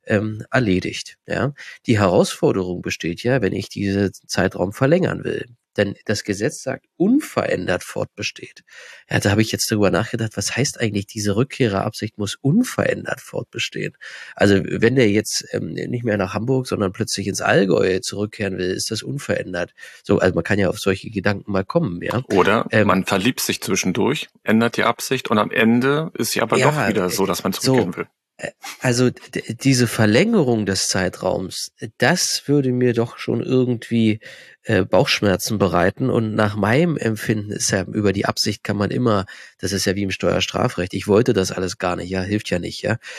erledigt. Ja. Die Herausforderung besteht ja, wenn ich diesen Zeitraum verlängern will. Denn das Gesetz sagt, unverändert fortbesteht. Ja, da habe ich jetzt darüber nachgedacht, was heißt eigentlich, diese Rückkehrerabsicht muss unverändert fortbestehen? Also wenn der jetzt nicht mehr nach Hamburg, sondern plötzlich ins Allgäu zurückkehren will, ist das unverändert. So, also man kann ja auf solche Gedanken mal kommen, ja. Oder man verliebt sich zwischendurch, ändert die Absicht und am Ende ist sie aber doch wieder so, dass man zurückkehren will. Also diese Verlängerung des Zeitraums, das würde mir doch schon irgendwie Bauchschmerzen bereiten, und nach meinem Empfinden ist ja, über die Absicht kann man immer, das ist ja wie im Steuerstrafrecht, ich wollte das alles gar nicht, ja, hilft ja nicht, ja.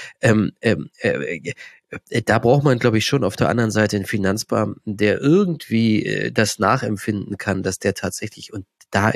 Da braucht man, glaube ich, schon auf der anderen Seite einen Finanzbeamten, der irgendwie das nachempfinden kann, dass der tatsächlich, und da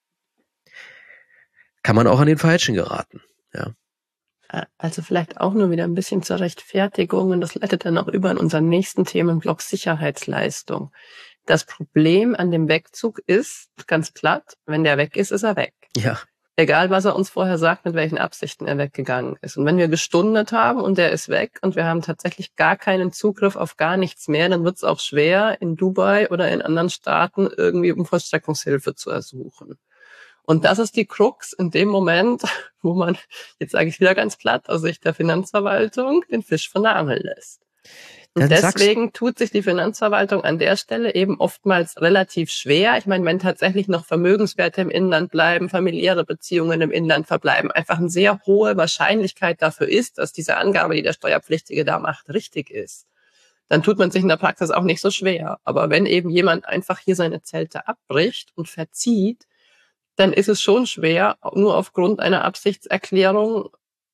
kann man auch an den Falschen geraten, ja. Also vielleicht auch nur wieder ein bisschen zur Rechtfertigung, und das leitet dann auch über in unseren nächsten Themenblock Sicherheitsleistung. Das Problem an dem Wegzug ist, ganz platt, wenn der weg ist, ist er weg. Ja. Egal, was er uns vorher sagt, mit welchen Absichten er weggegangen ist. Und wenn wir gestundet haben und der ist weg und wir haben tatsächlich gar keinen Zugriff auf gar nichts mehr, dann wird es auch schwer, in Dubai oder in anderen Staaten irgendwie um Vollstreckungshilfe zu ersuchen. Und das ist die Krux in dem Moment, wo man, jetzt sage ich wieder ganz platt, aus Sicht der Finanzverwaltung den Fisch von der Angel lässt. Und deswegen tut sich die Finanzverwaltung an der Stelle eben oftmals relativ schwer. Ich meine, wenn tatsächlich noch Vermögenswerte im Inland bleiben, familiäre Beziehungen im Inland verbleiben, einfach eine sehr hohe Wahrscheinlichkeit dafür ist, dass diese Angabe, die der Steuerpflichtige da macht, richtig ist, dann tut man sich in der Praxis auch nicht so schwer. Aber wenn eben jemand einfach hier seine Zelte abbricht und verzieht, dann ist es schon schwer, nur aufgrund einer Absichtserklärung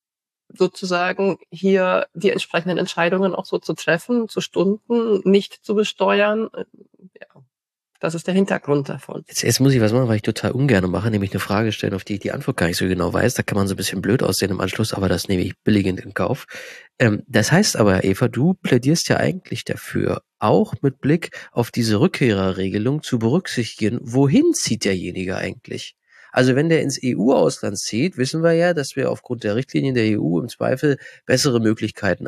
sozusagen hier die entsprechenden Entscheidungen auch so zu treffen, zu stunden, nicht zu besteuern. Ja, das ist der Hintergrund davon. Jetzt muss ich was machen, weil ich total ungern mache, nämlich eine Frage stellen, auf die ich die Antwort gar nicht so genau weiß. Da kann man so ein bisschen blöd aussehen im Anschluss, aber das nehme ich billigend in Kauf. Das heißt aber, Eva, du plädierst ja eigentlich dafür, auch mit Blick auf diese Rückkehrerregelung zu berücksichtigen, wohin zieht derjenige eigentlich? Also wenn der ins EU-Ausland zieht, wissen wir ja, dass wir aufgrund der Richtlinien der EU im Zweifel bessere Möglichkeiten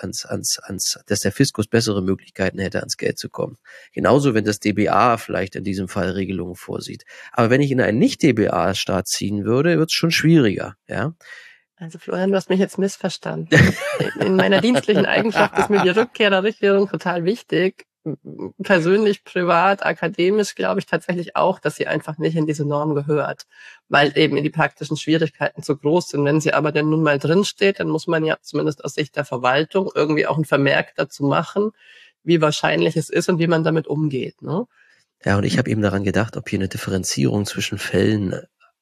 dass der Fiskus bessere Möglichkeiten hätte, ans Geld zu kommen. Genauso, wenn das DBA vielleicht in diesem Fall Regelungen vorsieht. Aber wenn ich in einen Nicht-DBA-Staat ziehen würde, wird es schon schwieriger, ja. Also Florian, du hast mich jetzt missverstanden. In meiner dienstlichen Eigenschaft ist mir die Rückkehrerregelung total wichtig. Persönlich, privat, akademisch glaube ich tatsächlich auch, dass sie einfach nicht in diese Norm gehört, weil eben die praktischen Schwierigkeiten zu groß sind. Wenn sie aber denn nun mal drinsteht, dann muss man ja zumindest aus Sicht der Verwaltung irgendwie auch einen Vermerk dazu machen, wie wahrscheinlich es ist und wie man damit umgeht, ne? Ja, und ich habe eben daran gedacht, ob hier eine Differenzierung zwischen Fällen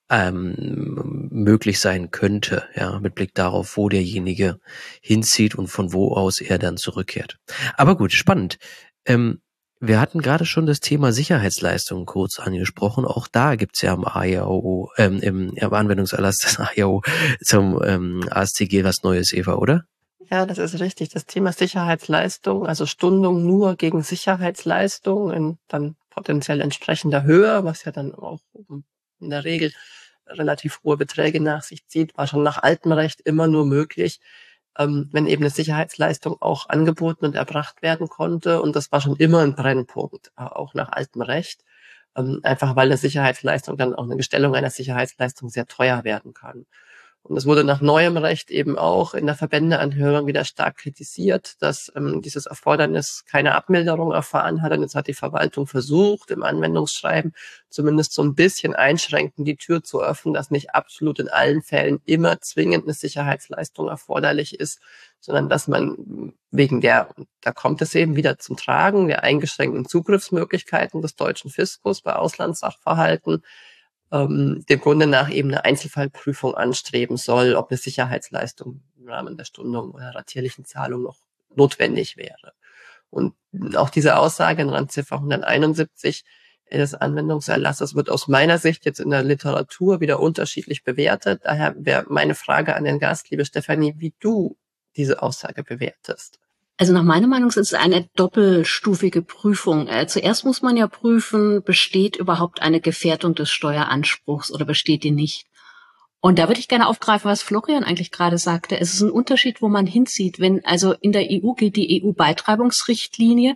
möglich sein könnte, ja, mit Blick darauf, wo derjenige hinzieht und von wo aus er dann zurückkehrt. Aber gut, spannend. Wir hatten gerade schon das Thema Sicherheitsleistungen kurz angesprochen. Auch da gibt's ja im AIAO, im Anwendungserlass des AIAO zum AStG was Neues, Eva, oder? Ja, das ist richtig. Das Thema Sicherheitsleistung, also Stundung nur gegen Sicherheitsleistung in dann potenziell entsprechender Höhe, was ja dann auch in der Regel relativ hohe Beträge nach sich zieht, war schon nach altem Recht immer nur möglich, wenn eben eine Sicherheitsleistung auch angeboten und erbracht werden konnte. Und das war schon immer ein Brennpunkt, auch nach altem Recht. Einfach weil eine Sicherheitsleistung dann auch eine Gestellung einer Sicherheitsleistung sehr teuer werden kann. Und es wurde nach neuem Recht eben auch in der Verbändeanhörung wieder stark kritisiert, dass dieses Erfordernis keine Abmilderung erfahren hat. Und jetzt hat die Verwaltung versucht, im Anwendungsschreiben zumindest so ein bisschen einschränkend die Tür zu öffnen, dass nicht absolut in allen Fällen immer zwingend eine Sicherheitsleistung erforderlich ist, sondern dass man wegen da kommt es eben wieder zum Tragen, der eingeschränkten Zugriffsmöglichkeiten des deutschen Fiskus bei Auslandssachverhalten, dem Grunde nach eben eine Einzelfallprüfung anstreben soll, ob eine Sicherheitsleistung im Rahmen der Stundung oder ratierlichen Zahlung noch notwendig wäre. Und auch diese Aussage in Randziffer 171 des Anwendungserlasses wird aus meiner Sicht jetzt in der Literatur wieder unterschiedlich bewertet. Daher wäre meine Frage an den Gast, liebe Stefanie, wie du diese Aussage bewertest. Also nach meiner Meinung ist es eine doppelstufige Prüfung. Zuerst muss man ja prüfen, besteht überhaupt eine Gefährdung des Steueranspruchs oder besteht die nicht? Und da würde ich gerne aufgreifen, was Florian eigentlich gerade sagte. Es ist ein Unterschied, wo man hinzieht. Wenn also in der EU gilt die EU-Beitreibungsrichtlinie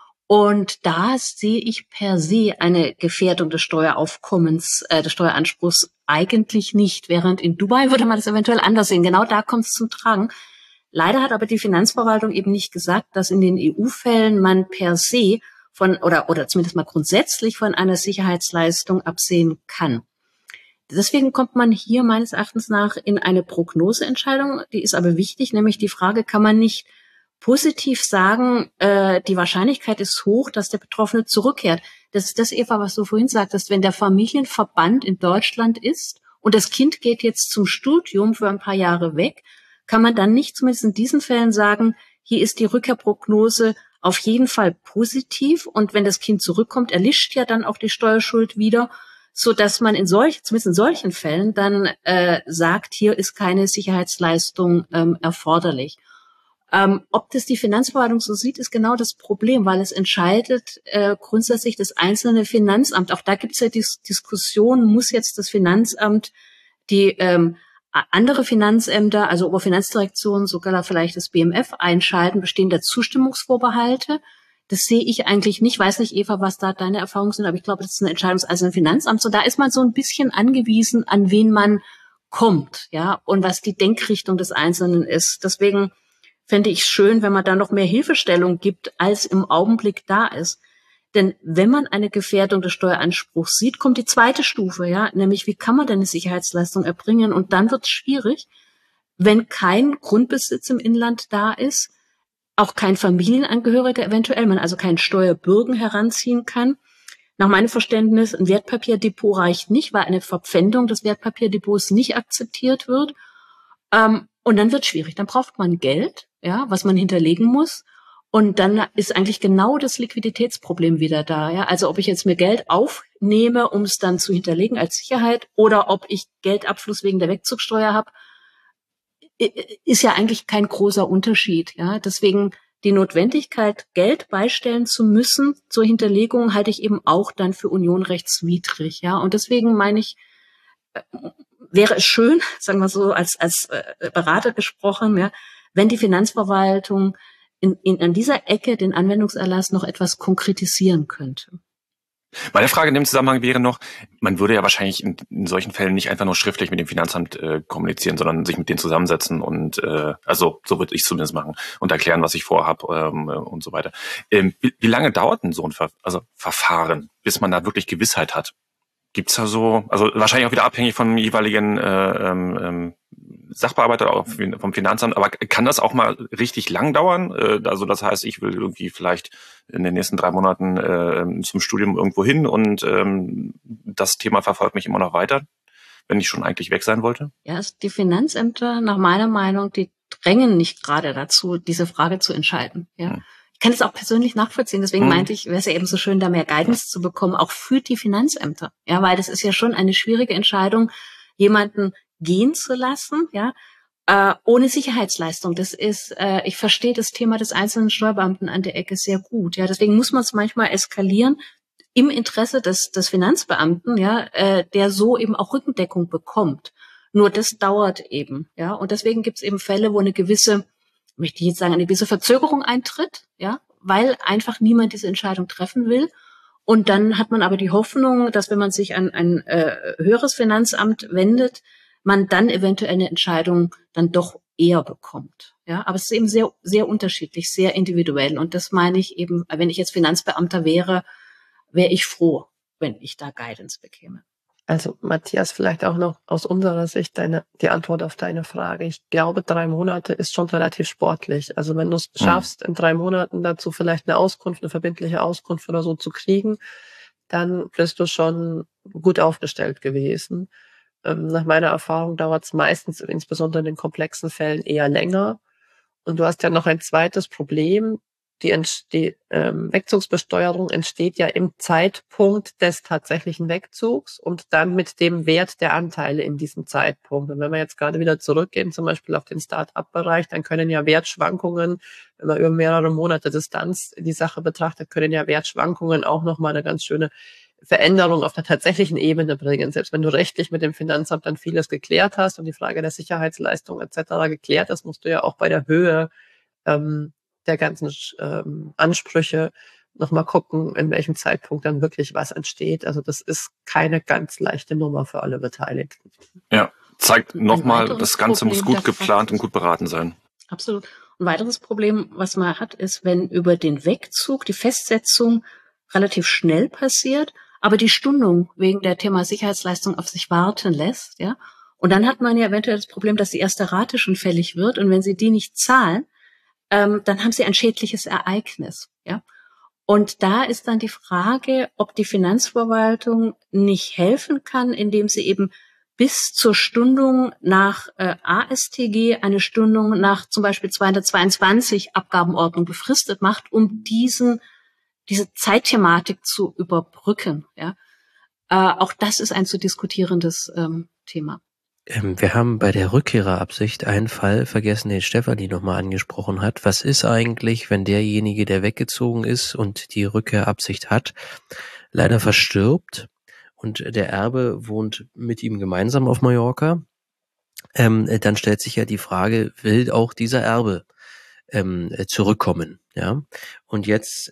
und da sehe ich per se eine Gefährdung des Steueraufkommens, des Steueranspruchs eigentlich nicht. Während in Dubai würde man das eventuell anders sehen. Genau da kommt es zum Tragen. Leider hat aber die Finanzverwaltung eben nicht gesagt, dass in den EU-Fällen man per se von oder zumindest mal grundsätzlich von einer Sicherheitsleistung absehen kann. Deswegen kommt man hier meines Erachtens nach in eine Prognoseentscheidung, die ist aber wichtig, nämlich die Frage, kann man nicht positiv sagen, die Wahrscheinlichkeit ist hoch, dass der Betroffene zurückkehrt. Das ist das, Eva, was du vorhin sagtest, wenn der Familienverband in Deutschland ist und das Kind geht jetzt zum Studium für ein paar Jahre weg, kann man dann nicht zumindest in diesen Fällen sagen, hier ist die Rückkehrprognose auf jeden Fall positiv und wenn das Kind zurückkommt, erlischt ja dann auch die Steuerschuld wieder, so dass man zumindest in solchen Fällen dann sagt, hier ist keine Sicherheitsleistung erforderlich. Ob das die Finanzverwaltung so sieht, ist genau das Problem, weil es entscheidet grundsätzlich das einzelne Finanzamt. Auch da gibt es ja die Diskussion, muss jetzt das Finanzamt die andere Finanzämter, also Oberfinanzdirektionen, sogar vielleicht das BMF einschalten, bestehen da Zustimmungsvorbehalte. Das sehe ich eigentlich nicht. Weiß nicht, Eva, was da deine Erfahrungen sind, aber ich glaube, das ist eine Entscheidung des einzelnen Finanzamts. Und da ist man so ein bisschen angewiesen, an wen man kommt, ja, und was die Denkrichtung des Einzelnen ist. Deswegen fände ich es schön, wenn man da noch mehr Hilfestellung gibt, als im Augenblick da ist. Denn wenn man eine Gefährdung des Steueranspruchs sieht, kommt die zweite Stufe, ja, nämlich wie kann man denn eine Sicherheitsleistung erbringen? Und dann wird es schwierig, wenn kein Grundbesitz im Inland da ist, auch kein Familienangehöriger eventuell, man also keinen Steuerbürgen heranziehen kann. Nach meinem Verständnis, ein Wertpapierdepot reicht nicht, weil eine Verpfändung des Wertpapierdepots nicht akzeptiert wird. Und dann wird es schwierig. Dann braucht man Geld, ja, was man hinterlegen muss. Und dann ist eigentlich genau das Liquiditätsproblem wieder da. Ja? Also ob ich jetzt mir Geld aufnehme, um es dann zu hinterlegen als Sicherheit, oder ob ich Geldabfluss wegen der Wegzugsteuer habe, ist ja eigentlich kein großer Unterschied. Ja? Deswegen die Notwendigkeit, Geld beistellen zu müssen zur Hinterlegung, halte ich eben auch dann für unionrechtswidrig. Ja? Und deswegen meine ich, wäre es schön, sagen wir so als Berater gesprochen, ja, wenn die Finanzverwaltung an dieser Ecke den Anwendungserlass noch etwas konkretisieren könnte. Meine Frage in dem Zusammenhang wäre noch, man würde ja wahrscheinlich in solchen Fällen nicht einfach nur schriftlich mit dem Finanzamt kommunizieren, sondern sich mit denen zusammensetzen und also so würde ich es zumindest machen und erklären, was ich vorhabe und so weiter. Wie lange dauert denn so ein Verfahren, bis man da wirklich Gewissheit hat? Gibt's da so, also wahrscheinlich auch wieder abhängig vom jeweiligen Sachbearbeiter vom Finanzamt, aber kann das auch mal richtig lang dauern? Also das heißt, ich will irgendwie vielleicht in den nächsten 3 Monaten zum Studium irgendwo hin und das Thema verfolgt mich immer noch weiter, wenn ich schon eigentlich weg sein wollte? Ja, die Finanzämter, nach meiner Meinung, die drängen nicht gerade dazu, diese Frage zu entscheiden. Ja. Ich kann es auch persönlich nachvollziehen, deswegen meinte ich, wäre es ja eben so schön, da mehr Guidance zu bekommen, auch für die Finanzämter. Ja, weil das ist ja schon eine schwierige Entscheidung, jemanden gehen zu lassen, ja, ohne Sicherheitsleistung. Das ist, ich verstehe das Thema des einzelnen Steuerbeamten an der Ecke sehr gut. Ja, deswegen muss man es manchmal eskalieren. im Interesse des Finanzbeamten, ja, der so eben auch Rückendeckung bekommt. Nur das dauert eben, ja. Und deswegen gibt es eben Fälle, wo eine gewisse Verzögerung eintritt, ja, weil einfach niemand diese Entscheidung treffen will. Und dann hat man aber die Hoffnung, dass wenn man sich an ein höheres Finanzamt wendet, man dann eventuell eine Entscheidung dann doch eher bekommt. Ja, aber es ist eben sehr, sehr unterschiedlich, sehr individuell. Und das meine ich eben, wenn ich jetzt Finanzbeamter wäre ich froh, wenn ich da Guidance bekäme. Also Matthias, vielleicht auch noch aus unserer Sicht die Antwort auf deine Frage. Ich glaube, 3 Monate ist schon relativ sportlich. Also wenn du es schaffst, in 3 Monaten dazu vielleicht eine verbindliche Auskunft oder so zu kriegen, dann bist du schon gut aufgestellt gewesen. Nach meiner Erfahrung dauert es meistens, insbesondere in den komplexen Fällen, eher länger. Und du hast ja noch ein zweites Problem. Die Wegzugsbesteuerung entsteht ja im Zeitpunkt des tatsächlichen Wegzugs und dann mit dem Wert der Anteile in diesem Zeitpunkt. Und wenn wir jetzt gerade wieder zurückgehen, zum Beispiel auf den Start-up-Bereich, dann können ja Wertschwankungen, wenn man über mehrere Monate Distanz die Sache betrachtet, können ja Wertschwankungen auch nochmal eine ganz schöne Veränderung auf der tatsächlichen Ebene bringen. Selbst wenn du rechtlich mit dem Finanzamt dann vieles geklärt hast und die Frage der Sicherheitsleistung etc. geklärt hast, musst du ja auch bei der Höhe der ganzen Ansprüche nochmal gucken, in welchem Zeitpunkt dann wirklich was entsteht. Also das ist keine ganz leichte Nummer für alle Beteiligten. Ja, zeigt nochmal, das Ganze muss gut geplant und gut beraten sein. Absolut. Ein weiteres Problem, was man hat, ist, wenn über den Wegzug die Festsetzung relativ schnell passiert, aber die Stundung wegen der Thema Sicherheitsleistung auf sich warten lässt, ja. Und dann hat man ja eventuell das Problem, dass die erste Rate schon fällig wird und wenn sie die nicht zahlen, dann haben sie ein schädliches Ereignis, ja. Und da ist dann die Frage, ob die Finanzverwaltung nicht helfen kann, indem sie eben bis zur Stundung nach AStG eine Stundung nach zum Beispiel 222 Abgabenordnung befristet macht, um diese Zeitthematik zu überbrücken, ja. Auch das ist ein zu diskutierendes Thema. Wir haben bei der Rückkehrerabsicht einen Fall vergessen, den Stefanie nochmal angesprochen hat. Was ist eigentlich, wenn derjenige, der weggezogen ist und die Rückkehrabsicht hat, leider verstirbt und der Erbe wohnt mit ihm gemeinsam auf Mallorca? Dann stellt sich ja die Frage, will auch dieser Erbe zurückkommen, ja? Und jetzt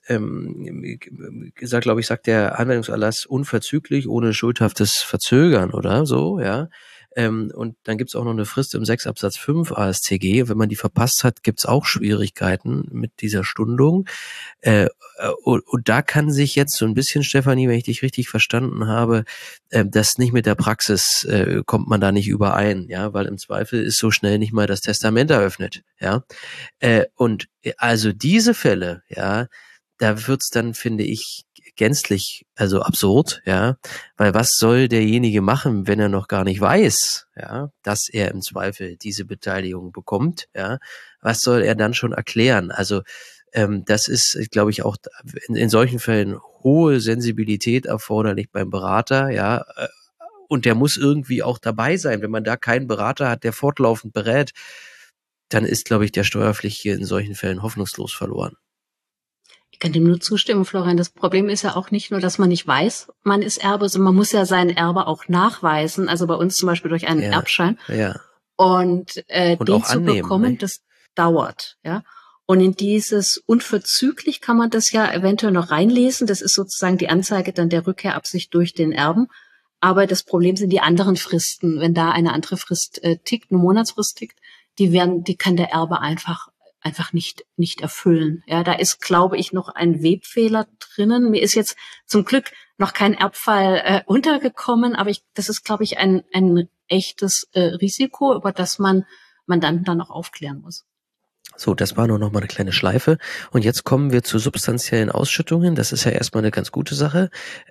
sagt der Anwendungserlass unverzüglich, ohne schuldhaftes Verzögern oder so, ja. Und dann gibt's auch noch eine Frist im 6 Absatz 5 AStG. Wenn man die verpasst hat, gibt's auch Schwierigkeiten mit dieser Stundung. Und da kann sich jetzt so ein bisschen, Stefanie, wenn ich dich richtig verstanden habe, das nicht mit der Praxis kommt man da nicht überein, ja, weil im Zweifel ist so schnell nicht mal das Testament eröffnet, ja. Und also diese Fälle, ja, da wird's dann, finde ich, gänzlich, also absurd, ja, weil was soll derjenige machen, wenn er noch gar nicht weiß, ja, dass er im Zweifel diese Beteiligung bekommt, ja, was soll er dann schon erklären? Also das ist, glaube ich, auch in solchen Fällen hohe Sensibilität erforderlich beim Berater, ja, und der muss irgendwie auch dabei sein. Wenn man da keinen Berater hat, der fortlaufend berät, dann ist, glaube ich, der Steuerpflichtige in solchen Fällen hoffnungslos verloren. Ich kann dem nur zustimmen, Florian. Das Problem ist ja auch nicht nur, dass man nicht weiß, man ist Erbe, sondern man muss ja seinen Erbe auch nachweisen. Also bei uns zum Beispiel durch einen Erbschein. Ja. Und den zu annehmen, bekommen, ne? Das dauert, ja. Und in dieses unverzüglich kann man das ja eventuell noch reinlesen. Das ist sozusagen die Anzeige dann der Rückkehrabsicht durch den Erben. Aber das Problem sind die anderen Fristen. Wenn da eine andere Frist tickt, eine Monatsfrist tickt, die kann der Erbe einfach nicht erfüllen. Ja, da ist, glaube ich, noch ein Webfehler drinnen. Mir ist jetzt zum Glück noch kein Erbfall untergekommen, aber das ist, glaube ich, ein echtes Risiko, über das man dann noch aufklären muss. So, das war nur noch mal eine kleine Schleife. Und jetzt kommen wir zu substanziellen Ausschüttungen. Das ist ja erstmal eine ganz gute Sache,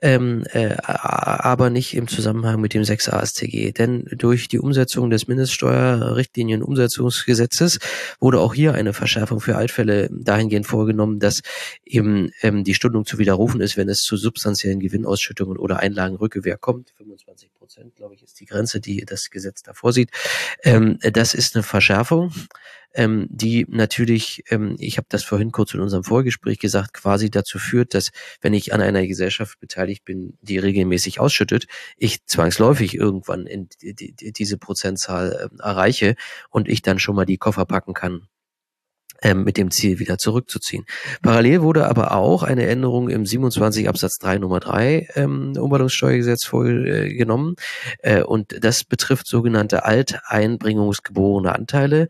aber nicht im Zusammenhang mit dem 6 AStG. Denn durch die Umsetzung des Mindeststeuerrichtlinienumsetzungsgesetzes wurde auch hier eine Verschärfung für Altfälle dahingehend vorgenommen, dass eben die Stundung zu widerrufen ist, wenn es zu substanziellen Gewinnausschüttungen oder Einlagenrückgewehr kommt. 25% 5%, glaube ich, ist die Grenze, die das Gesetz da vorsieht. Das ist eine Verschärfung, die natürlich, ich habe das vorhin kurz in unserem Vorgespräch gesagt, quasi dazu führt, dass, wenn ich an einer Gesellschaft beteiligt bin, die regelmäßig ausschüttet, ich zwangsläufig irgendwann in diese Prozentzahl erreiche und ich dann schon mal die Koffer packen kann, mit dem Ziel wieder zurückzuziehen. Parallel wurde aber auch eine Änderung im 27 Absatz 3 Nummer 3 Umwandlungssteuergesetz vorgenommen, und das betrifft sogenannte alteinbringungsgeborene Anteile.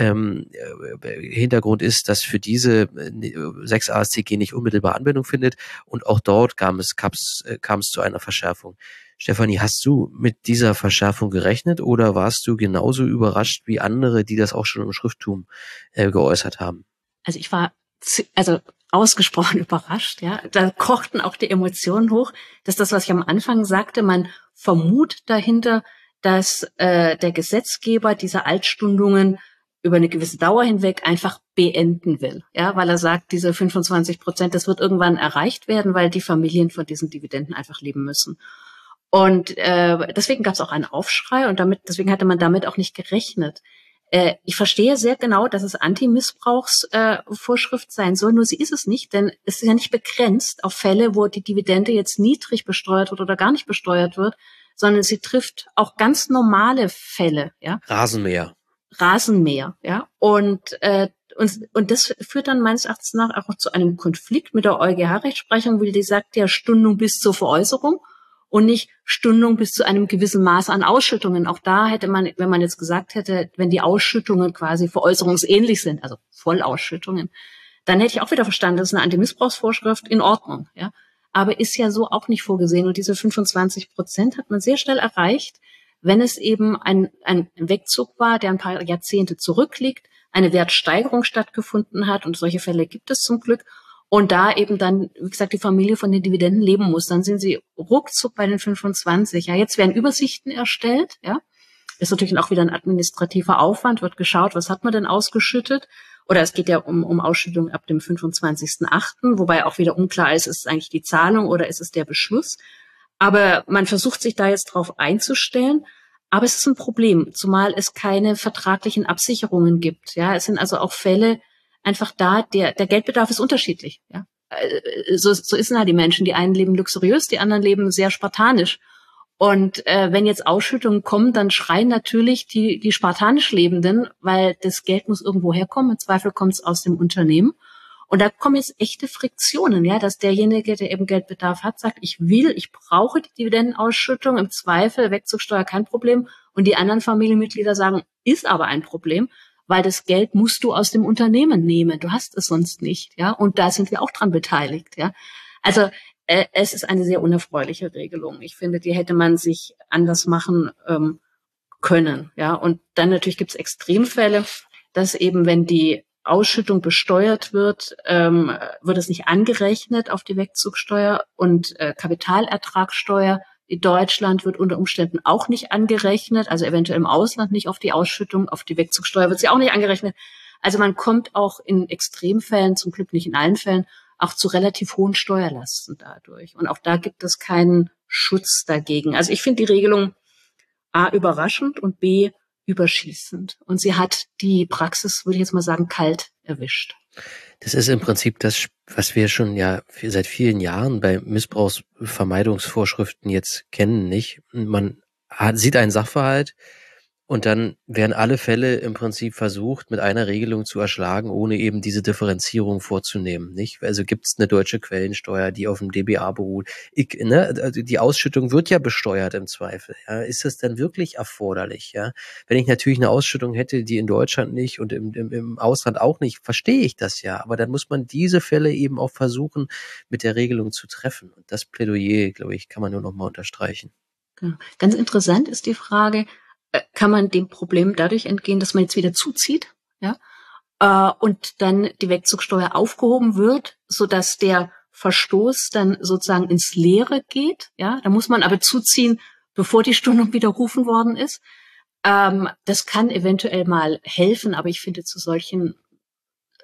Hintergrund ist, dass für diese 6 AStG nicht unmittelbar Anwendung findet, und auch dort kam es zu einer Verschärfung. Stefanie, hast du mit dieser Verschärfung gerechnet oder warst du genauso überrascht wie andere, die das auch schon im Schrifttum geäußert haben? Also ich war ausgesprochen überrascht, ja. Da kochten auch die Emotionen hoch. Das ist das, was ich am Anfang sagte. Man vermutet dahinter, dass der Gesetzgeber diese Altstundungen über eine gewisse Dauer hinweg einfach beenden will, ja, weil er sagt, diese 25%, das wird irgendwann erreicht werden, weil die Familien von diesen Dividenden einfach leben müssen. Und deswegen gab es auch einen Aufschrei und deswegen hatte man damit auch nicht gerechnet. Ich verstehe sehr genau, dass es Anti-Missbrauchsvorschrift sein soll, nur sie ist es nicht, denn es ist ja nicht begrenzt auf Fälle, wo die Dividende jetzt niedrig besteuert wird oder gar nicht besteuert wird, sondern sie trifft auch ganz normale Fälle, ja. Rasenmäher, ja. Und das führt dann meines Erachtens nach auch zu einem Konflikt mit der EuGH-Rechtsprechung, weil die sagt ja Stundung bis zur Veräußerung und nicht Stundung bis zu einem gewissen Maß an Ausschüttungen. Auch da hätte man, wenn man jetzt gesagt hätte, wenn die Ausschüttungen quasi veräußerungsähnlich sind, also Vollausschüttungen, dann hätte ich auch wieder verstanden, das ist eine Anti-Missbrauchsvorschrift, in Ordnung, ja. Aber ist ja so auch nicht vorgesehen. Und diese 25% hat man sehr schnell erreicht, wenn es eben ein Wegzug war, der ein paar Jahrzehnte zurückliegt, eine Wertsteigerung stattgefunden hat, und solche Fälle gibt es zum Glück, und da eben dann, wie gesagt, die Familie von den Dividenden leben muss, dann sind sie ruckzuck bei den 25. Ja, jetzt werden Übersichten erstellt, ja. Ist natürlich auch wieder ein administrativer Aufwand, wird geschaut, was hat man denn ausgeschüttet? Oder es geht ja um Ausschüttung ab dem 25.08., wobei auch wieder unklar ist es eigentlich die Zahlung oder ist es der Beschluss? Aber man versucht sich da jetzt drauf einzustellen. Aber es ist ein Problem, zumal es keine vertraglichen Absicherungen gibt. Ja, es sind also auch Fälle einfach da, der Geldbedarf ist unterschiedlich. Ja, so sind halt die Menschen. Die einen leben luxuriös, die anderen leben sehr spartanisch. Und wenn jetzt Ausschüttungen kommen, dann schreien natürlich die spartanisch Lebenden, weil das Geld muss irgendwo herkommen. Im Zweifel kommt es aus dem Unternehmen. Und da kommen jetzt echte Friktionen, ja, dass derjenige, der eben Geldbedarf hat, sagt, ich brauche die Dividendenausschüttung, im Zweifel Wegzugsteuer kein Problem. Und die anderen Familienmitglieder sagen, ist aber ein Problem, weil das Geld musst du aus dem Unternehmen nehmen. Du hast es sonst nicht, ja. Und da sind wir auch dran beteiligt, ja. Also, es ist eine sehr unerfreuliche Regelung. Ich finde, die hätte man sich anders machen können, ja. Und dann natürlich gibt es Extremfälle, dass eben, wenn die Ausschüttung besteuert wird es nicht angerechnet auf die Wegzugsteuer, und Kapitalertragssteuer in Deutschland wird unter Umständen auch nicht angerechnet, also eventuell im Ausland nicht auf die Ausschüttung, auf die Wegzugsteuer wird sie auch nicht angerechnet. Also man kommt auch in Extremfällen, zum Glück nicht in allen Fällen, auch zu relativ hohen Steuerlasten dadurch. Und auch da gibt es keinen Schutz dagegen. Also ich finde die Regelung A, überraschend und B, überschießend. Und sie hat die Praxis, würde ich jetzt mal sagen, kalt erwischt. Das ist im Prinzip das, was wir schon seit vielen Jahren bei Missbrauchsvermeidungsvorschriften jetzt kennen, nicht? Man sieht einen Sachverhalt und dann werden alle Fälle im Prinzip versucht, mit einer Regelung zu erschlagen, ohne eben diese Differenzierung vorzunehmen, nicht? Also gibt es eine deutsche Quellensteuer, die auf dem DBA beruht. Die Ausschüttung wird ja besteuert im Zweifel. Ja? Ist das denn wirklich erforderlich? Ja? Wenn ich natürlich eine Ausschüttung hätte, die in Deutschland nicht und im Ausland auch nicht, verstehe ich das ja. Aber dann muss man diese Fälle eben auch versuchen, mit der Regelung zu treffen. Und das Plädoyer, glaube ich, kann man nur noch mal unterstreichen. Genau. Ganz interessant ist die Frage, kann man dem Problem dadurch entgehen, dass man jetzt wieder zuzieht, ja, und dann die Wegzugsteuer aufgehoben wird, so dass der Verstoß dann sozusagen ins Leere geht, ja. Da muss man aber zuziehen, bevor die Stundung widerrufen worden ist. Das kann eventuell mal helfen, aber ich finde, zu solchen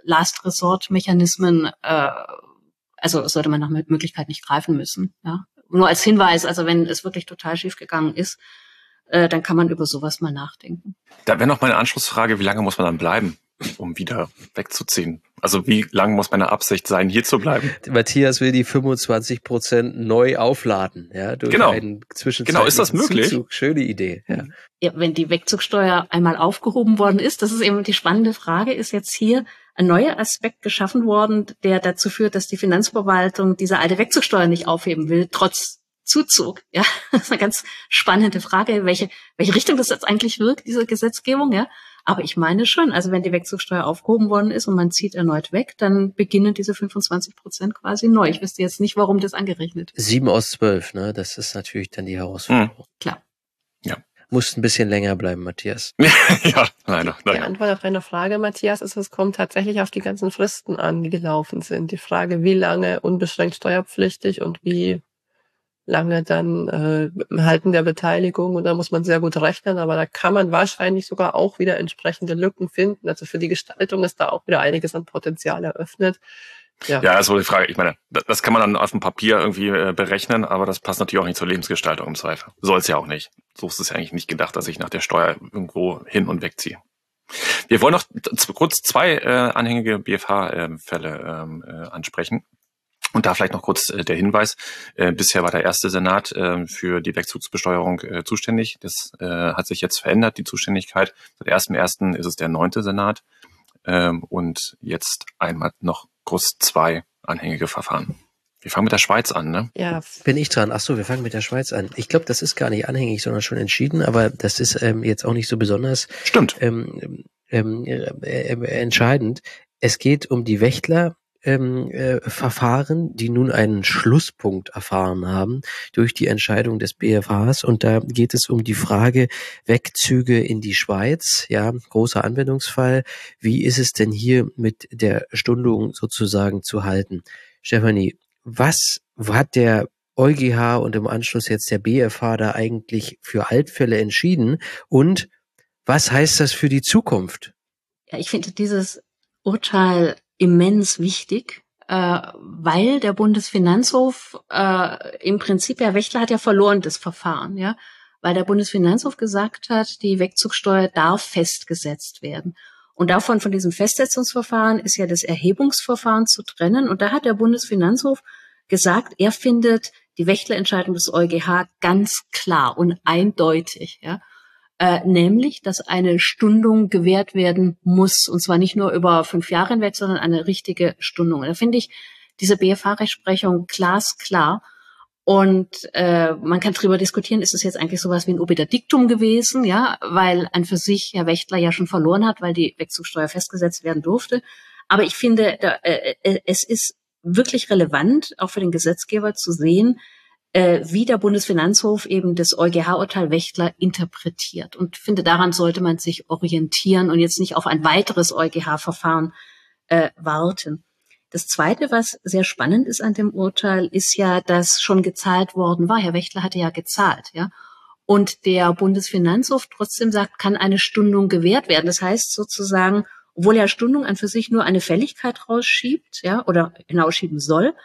Last-Resort-Mechanismen, also sollte man nach Möglichkeit nicht greifen müssen, ja. nur als Hinweis, also wenn es wirklich total schief gegangen ist, dann kann man über sowas mal nachdenken. Da wäre noch meine Anschlussfrage, wie lange muss man dann bleiben, um wieder wegzuziehen? Also wie lange muss meine Absicht sein, hier zu bleiben? Matthias will die 25% neu aufladen, ja, durch einen zwischenzeitlichen ist das möglich? Zuzug. Schöne Idee, ja. Ja, wenn die Wegzugsteuer einmal aufgehoben worden ist, das ist eben die spannende Frage, ist jetzt hier ein neuer Aspekt geschaffen worden, der dazu führt, dass die Finanzverwaltung diese alte Wegzugsteuer nicht aufheben will, trotz Zuzug. Ja, das ist eine ganz spannende Frage, welche Richtung das jetzt eigentlich wirkt, diese Gesetzgebung, ja. Aber ich meine schon, also wenn die Wegzugsteuer aufgehoben worden ist und man zieht erneut weg, dann beginnen diese 25% quasi neu. Ich wüsste jetzt nicht, warum das angerechnet wird. 7 aus 12, ne? Das ist natürlich dann die Herausforderung. Klar. Ja. Musst ein bisschen länger bleiben, Matthias. Ja, leider. Die Antwort auf deine Frage, Matthias, ist, es kommt tatsächlich auf die ganzen Fristen an, die gelaufen sind. Die Frage, wie lange unbeschränkt steuerpflichtig und wie lange dann Halten der Beteiligung, und da muss man sehr gut rechnen, aber da kann man wahrscheinlich sogar auch wieder entsprechende Lücken finden. Also für die Gestaltung ist da auch wieder einiges an Potenzial eröffnet. Ja, also die Frage, ich meine, das kann man dann auf dem Papier irgendwie berechnen, aber das passt natürlich auch nicht zur Lebensgestaltung im Zweifel. Soll es ja auch nicht. So ist es ja eigentlich nicht gedacht, dass ich nach der Steuer irgendwo hin und wegziehe. Wir wollen noch kurz 2 anhängige BFH-Fälle ansprechen. Und da vielleicht noch kurz der Hinweis, bisher war der erste Senat für die Wegzugsbesteuerung zuständig. Das hat sich jetzt verändert, die Zuständigkeit. Seit 1.1. ist es der 9. Senat und jetzt einmal noch kurz 2 anhängige Verfahren. Wir fangen mit der Schweiz an, ne? Ja. Bin ich dran? Ach so, wir fangen mit der Schweiz an. Ich glaube, das ist gar nicht anhängig, sondern schon entschieden, aber das ist jetzt auch nicht so besonders entscheidend. Es geht um die Wächtler, Verfahren, die nun einen Schlusspunkt erfahren haben durch die Entscheidung des BFHs. Und da geht es um die Frage Wegzüge in die Schweiz. Ja, großer Anwendungsfall. Wie ist es denn hier mit der Stundung sozusagen zu halten? Stefanie, was hat der EuGH und im Anschluss jetzt der BFH da eigentlich für Altfälle entschieden? Und was heißt das für die Zukunft? Ja, ich finde dieses Urteil immens wichtig, weil der Bundesfinanzhof im Prinzip, Herr Wächtler hat ja verloren das Verfahren, ja, weil der Bundesfinanzhof gesagt hat, die Wegzugsteuer darf festgesetzt werden. Und davon, von diesem Festsetzungsverfahren ist ja das Erhebungsverfahren zu trennen. Und da hat der Bundesfinanzhof gesagt, er findet die Wächtlerentscheidung des EuGH ganz klar und eindeutig, ja. Nämlich, dass eine Stundung gewährt werden muss, und zwar nicht nur über 5 Jahre hinweg, sondern eine richtige Stundung. Und da finde ich diese BFH-Rechtsprechung glasklar. Und man kann darüber diskutieren, ist es jetzt eigentlich sowas wie ein Obiter Dictum gewesen, ja, weil an für sich Herr Wächtler ja schon verloren hat, weil die Wegzugsteuer festgesetzt werden durfte. Aber ich finde, es ist wirklich relevant, auch für den Gesetzgeber zu sehen, wie der Bundesfinanzhof eben das EuGH-Urteil Wächtler interpretiert. Und finde, daran sollte man sich orientieren und jetzt nicht auf ein weiteres EuGH-Verfahren warten. Das Zweite, was sehr spannend ist an dem Urteil, ist ja, dass schon gezahlt worden war. Herr Wächtler hatte ja gezahlt, ja. Und der Bundesfinanzhof trotzdem sagt, kann eine Stundung gewährt werden. Das heißt sozusagen, obwohl ja Stundung an für sich nur eine Fälligkeit rausschiebt, ja, oder hinausschieben soll,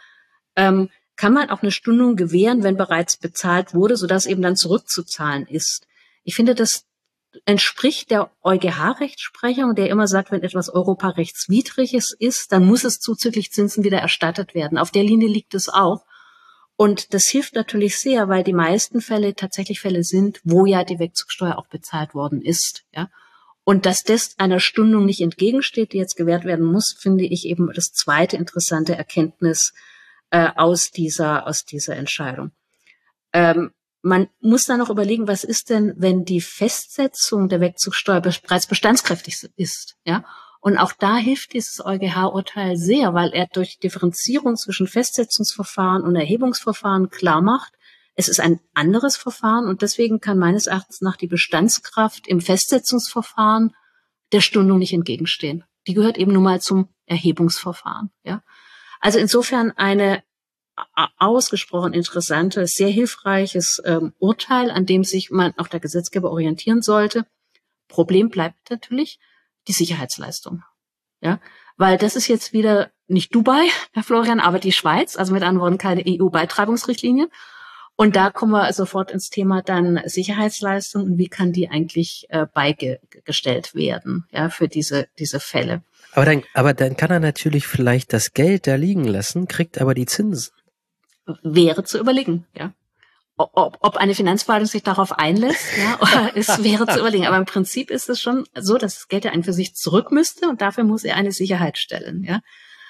kann man auch eine Stundung gewähren, wenn bereits bezahlt wurde, sodass eben dann zurückzuzahlen ist. Ich finde, das entspricht der EuGH-Rechtsprechung, der immer sagt, wenn etwas Europarechtswidriges ist, dann muss es zuzüglich Zinsen wieder erstattet werden. Auf der Linie liegt es auch. Und das hilft natürlich sehr, weil die meisten Fälle tatsächlich Fälle sind, wo ja die Wegzugsteuer auch bezahlt worden ist, ja. Und dass das einer Stundung nicht entgegensteht, die jetzt gewährt werden muss, finde ich eben das zweite interessante Erkenntnis aus dieser Entscheidung. Man muss dann noch überlegen, was ist denn, wenn die Festsetzung der Wegzugsteuer bereits bestandskräftig ist, ja? Und auch da hilft dieses EuGH-Urteil sehr, weil er durch Differenzierung zwischen Festsetzungsverfahren und Erhebungsverfahren klar macht, es ist ein anderes Verfahren und deswegen kann meines Erachtens nach die Bestandskraft im Festsetzungsverfahren der Stundung nicht entgegenstehen. Die gehört eben nun mal zum Erhebungsverfahren, ja? Also insofern eine ausgesprochen interessantes, sehr hilfreiches Urteil, an dem sich man auch der Gesetzgeber orientieren sollte. Problem bleibt natürlich die Sicherheitsleistung, ja, weil das ist jetzt wieder nicht Dubai, Herr Florian, aber die Schweiz, also mit anderen Worten keine EU-Beitreibungsrichtlinie. Und da kommen wir sofort ins Thema dann Sicherheitsleistung und wie kann die eigentlich beigestellt werden, ja, für diese Fälle. Aber dann kann er natürlich vielleicht das Geld da liegen lassen, kriegt aber die Zinsen. Wäre zu überlegen, ja. Ob eine Finanzverwaltung sich darauf einlässt, ja, es wäre zu überlegen. Aber im Prinzip ist es schon so, dass das Geld ja einen für sich zurück müsste und dafür muss er eine Sicherheit stellen, ja.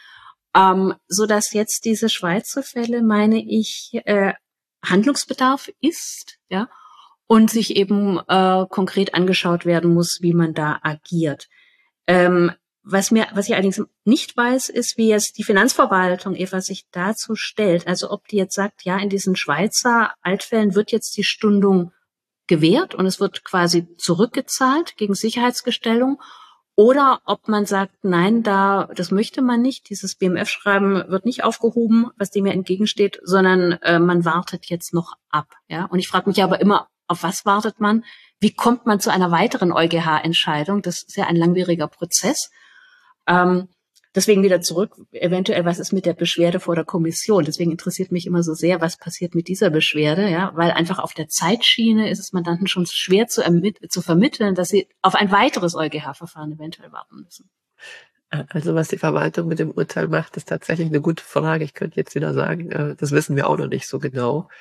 So dass jetzt diese Schweizer Fälle, meine ich, Handlungsbedarf ist, ja, und sich eben konkret angeschaut werden muss, wie man da agiert. Was ich allerdings nicht weiß, ist, wie jetzt die Finanzverwaltung, Eva, sich dazu stellt. Also ob die jetzt sagt, ja, in diesen Schweizer Altfällen wird jetzt die Stundung gewährt und es wird quasi zurückgezahlt gegen Sicherheitsgestellung. Oder ob man sagt, nein, das möchte man nicht. Dieses BMF-Schreiben wird nicht aufgehoben, was dem ja entgegensteht, sondern man wartet jetzt noch ab. Ja? Und ich frage mich aber immer, auf was wartet man? Wie kommt man zu einer weiteren EuGH-Entscheidung? Das ist ja ein langwieriger Prozess. Deswegen wieder zurück, eventuell, was ist mit der Beschwerde vor der Kommission? Deswegen interessiert mich immer so sehr, was passiert mit dieser Beschwerde, ja, weil einfach auf der Zeitschiene ist es Mandanten schon schwer zu vermitteln, dass sie auf ein weiteres EuGH-Verfahren eventuell warten müssen. Also was die Verwaltung mit dem Urteil macht, ist tatsächlich eine gute Frage. Ich könnte jetzt wieder sagen, das wissen wir auch noch nicht so genau.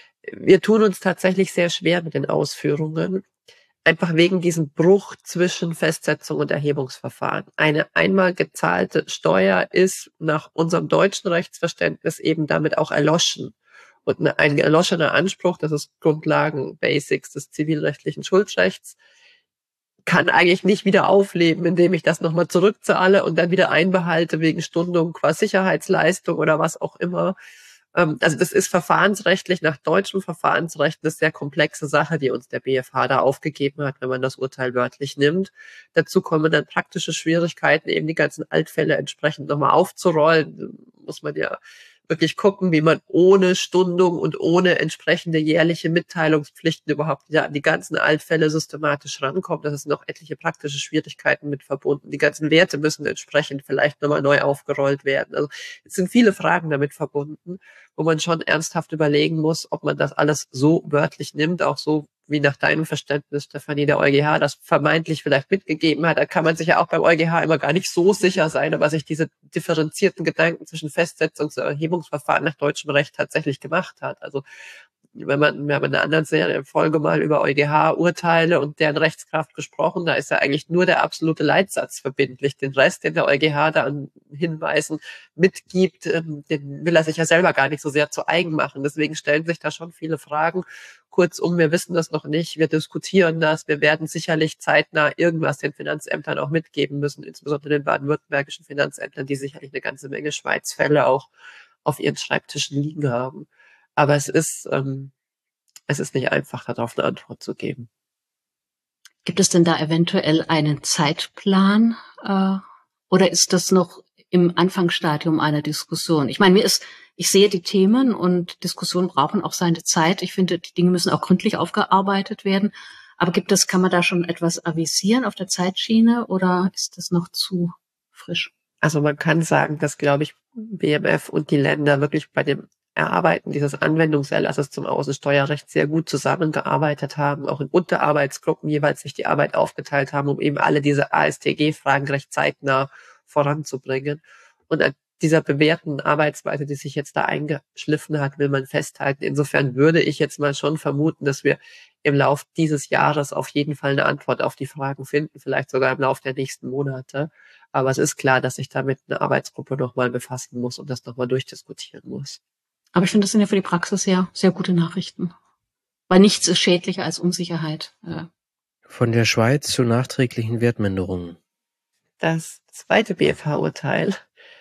Wir tun uns tatsächlich sehr schwer mit den Ausführungen. Einfach wegen diesem Bruch zwischen Festsetzung und Erhebungsverfahren. Eine einmal gezahlte Steuer ist nach unserem deutschen Rechtsverständnis eben damit auch erloschen. Und ein erloschener Anspruch, das ist Grundlagen, Basics des zivilrechtlichen Schuldrechts, kann eigentlich nicht wieder aufleben, indem ich das nochmal zurückzahle und dann wieder einbehalte wegen Stundung qua Sicherheitsleistung oder was auch immer. Also das ist verfahrensrechtlich, nach deutschem Verfahrensrecht eine sehr komplexe Sache, die uns der BfH da aufgegeben hat, wenn man das Urteil wörtlich nimmt. Dazu kommen dann praktische Schwierigkeiten, eben die ganzen Altfälle entsprechend nochmal aufzurollen. Muss man ja wirklich gucken, wie man ohne Stundung und ohne entsprechende jährliche Mitteilungspflichten überhaupt wieder an die ganzen Altfälle systematisch rankommt. Das sind noch etliche praktische Schwierigkeiten mit verbunden. Die ganzen Werte müssen entsprechend vielleicht nochmal neu aufgerollt werden. Also es sind viele Fragen damit verbunden, wo man schon ernsthaft überlegen muss, ob man das alles so wörtlich nimmt, auch so wie nach deinem Verständnis, Stefanie, der EuGH das vermeintlich vielleicht mitgegeben hat. Da kann man sich ja auch beim EuGH immer gar nicht so sicher sein, aber sich diese differenzierten Gedanken zwischen Festsetzungs- und Erhebungsverfahren nach deutschem Recht tatsächlich gemacht hat. Also wir haben in einer anderen Folge mal über EuGH-Urteile und deren Rechtskraft gesprochen. Da ist ja eigentlich nur der absolute Leitsatz verbindlich. Den Rest, den der EuGH da an Hinweisen mitgibt, den will er sich ja selber gar nicht so sehr zu eigen machen. Deswegen stellen sich da schon viele Fragen. Kurzum, wir wissen das noch nicht. Wir diskutieren das. Wir werden sicherlich zeitnah irgendwas den Finanzämtern auch mitgeben müssen, insbesondere den baden-württembergischen Finanzämtern, die sicherlich eine ganze Menge Schweizfälle auch auf ihren Schreibtischen liegen haben. Aber es ist nicht einfach, darauf eine Antwort zu geben. Gibt es denn da eventuell einen Zeitplan oder ist das noch im Anfangsstadium einer Diskussion? Ich meine, ich sehe die Themen und Diskussionen brauchen auch seine Zeit. Ich finde, die Dinge müssen auch gründlich aufgearbeitet werden. Aber kann man da schon etwas avisieren auf der Zeitschiene oder ist das noch zu frisch? Also man kann sagen, dass, glaube ich, BMF und die Länder wirklich bei dem Erarbeiten dieses Anwendungserlasses zum Außensteuerrecht sehr gut zusammengearbeitet haben, auch in Unterarbeitsgruppen jeweils sich die Arbeit aufgeteilt haben, um eben alle diese AStG-Fragen recht zeitnah voranzubringen. Und an dieser bewährten Arbeitsweise, die sich jetzt da eingeschliffen hat, will man festhalten. Insofern würde ich jetzt mal schon vermuten, dass wir im Lauf dieses Jahres auf jeden Fall eine Antwort auf die Fragen finden, vielleicht sogar im Lauf der nächsten Monate. Aber es ist klar, dass sich damit eine Arbeitsgruppe nochmal befassen muss und das nochmal durchdiskutieren muss. Aber ich finde, das sind ja für die Praxis sehr, sehr gute Nachrichten. Weil nichts ist schädlicher als Unsicherheit. Von der Schweiz zu nachträglichen Wertminderungen. Das zweite BfH-Urteil,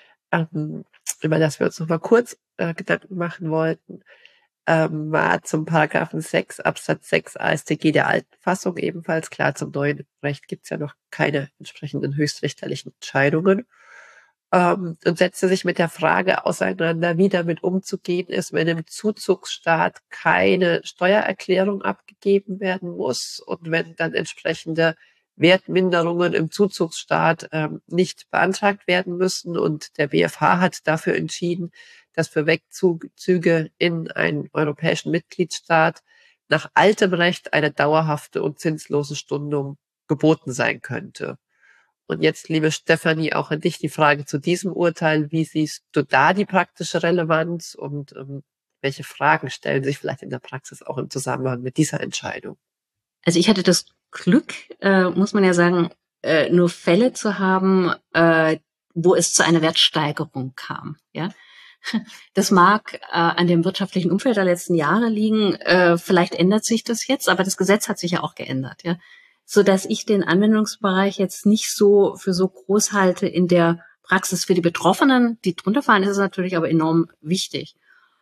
über das wir uns noch mal kurz Gedanken machen wollten, war zum Paragraphen 6 Absatz 6 AStG der alten Fassung ebenfalls. Klar, zum neuen Recht gibt es ja noch keine entsprechenden höchstrichterlichen Entscheidungen. Und setzte sich mit der Frage auseinander, wie damit umzugehen ist, wenn im Zuzugsstaat keine Steuererklärung abgegeben werden muss und wenn dann entsprechende Wertminderungen im Zuzugsstaat nicht beantragt werden müssen. Und der BfH hat dafür entschieden, dass für Wegzüge in einen europäischen Mitgliedstaat nach altem Recht eine dauerhafte und zinslose Stundung geboten sein könnte. Und jetzt, liebe Stefanie, auch an dich die Frage zu diesem Urteil. Wie siehst du da die praktische Relevanz und welche Fragen stellen sich vielleicht in der Praxis auch im Zusammenhang mit dieser Entscheidung? Also ich hatte das Glück, muss man ja sagen, nur Fälle zu haben, wo es zu einer Wertsteigerung kam. Ja, das mag an dem wirtschaftlichen Umfeld der letzten Jahre liegen. Vielleicht ändert sich das jetzt, aber das Gesetz hat sich ja auch geändert. Ja, so dass ich den Anwendungsbereich jetzt nicht so für so groß halte in der Praxis für die Betroffenen, die drunter fallen, ist es natürlich aber enorm wichtig.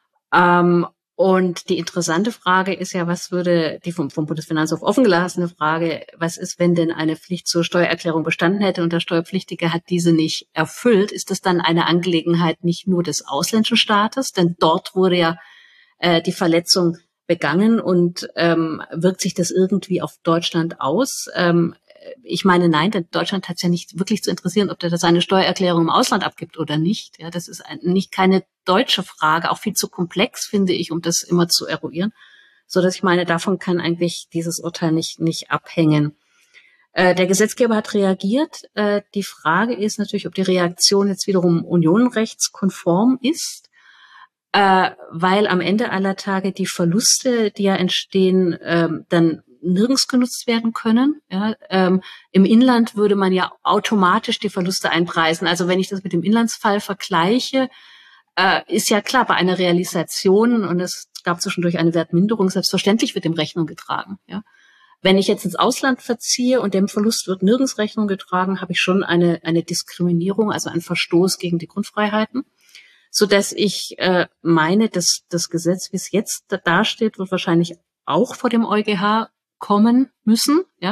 Und die interessante Frage ist ja, was würde die vom Bundesfinanzhof offengelassene Frage, was ist, wenn denn eine Pflicht zur Steuererklärung bestanden hätte und der Steuerpflichtige hat diese nicht erfüllt? Ist das dann eine Angelegenheit nicht nur des ausländischen Staates? Denn dort wurde ja die Verletzung begangen und wirkt sich das irgendwie auf Deutschland aus? Ich meine, nein, denn Deutschland hat es ja nicht wirklich zu interessieren, ob der seine Steuererklärung im Ausland abgibt oder nicht. Ja, das ist nicht keine deutsche Frage, auch viel zu komplex, finde ich, um das immer zu eruieren. So dass ich meine, davon kann eigentlich dieses Urteil nicht abhängen. Der Gesetzgeber hat reagiert. Die Frage ist natürlich, ob die Reaktion jetzt wiederum unionenrechtskonform ist, weil am Ende aller Tage die Verluste, die ja entstehen, dann nirgends genutzt werden können. Ja, im Inland würde man ja automatisch die Verluste einpreisen. Also wenn ich das mit dem Inlandsfall vergleiche, ist ja klar, bei einer Realisation, und es gab zwischendurch eine Wertminderung, selbstverständlich wird dem Rechnung getragen. Ja. Wenn ich jetzt ins Ausland verziehe und dem Verlust wird nirgends Rechnung getragen, habe ich schon eine Diskriminierung, also einen Verstoß gegen die Grundfreiheiten. So dass ich meine, dass das Gesetz, wie es jetzt dasteht, wird wahrscheinlich auch vor dem EuGH kommen müssen, ja.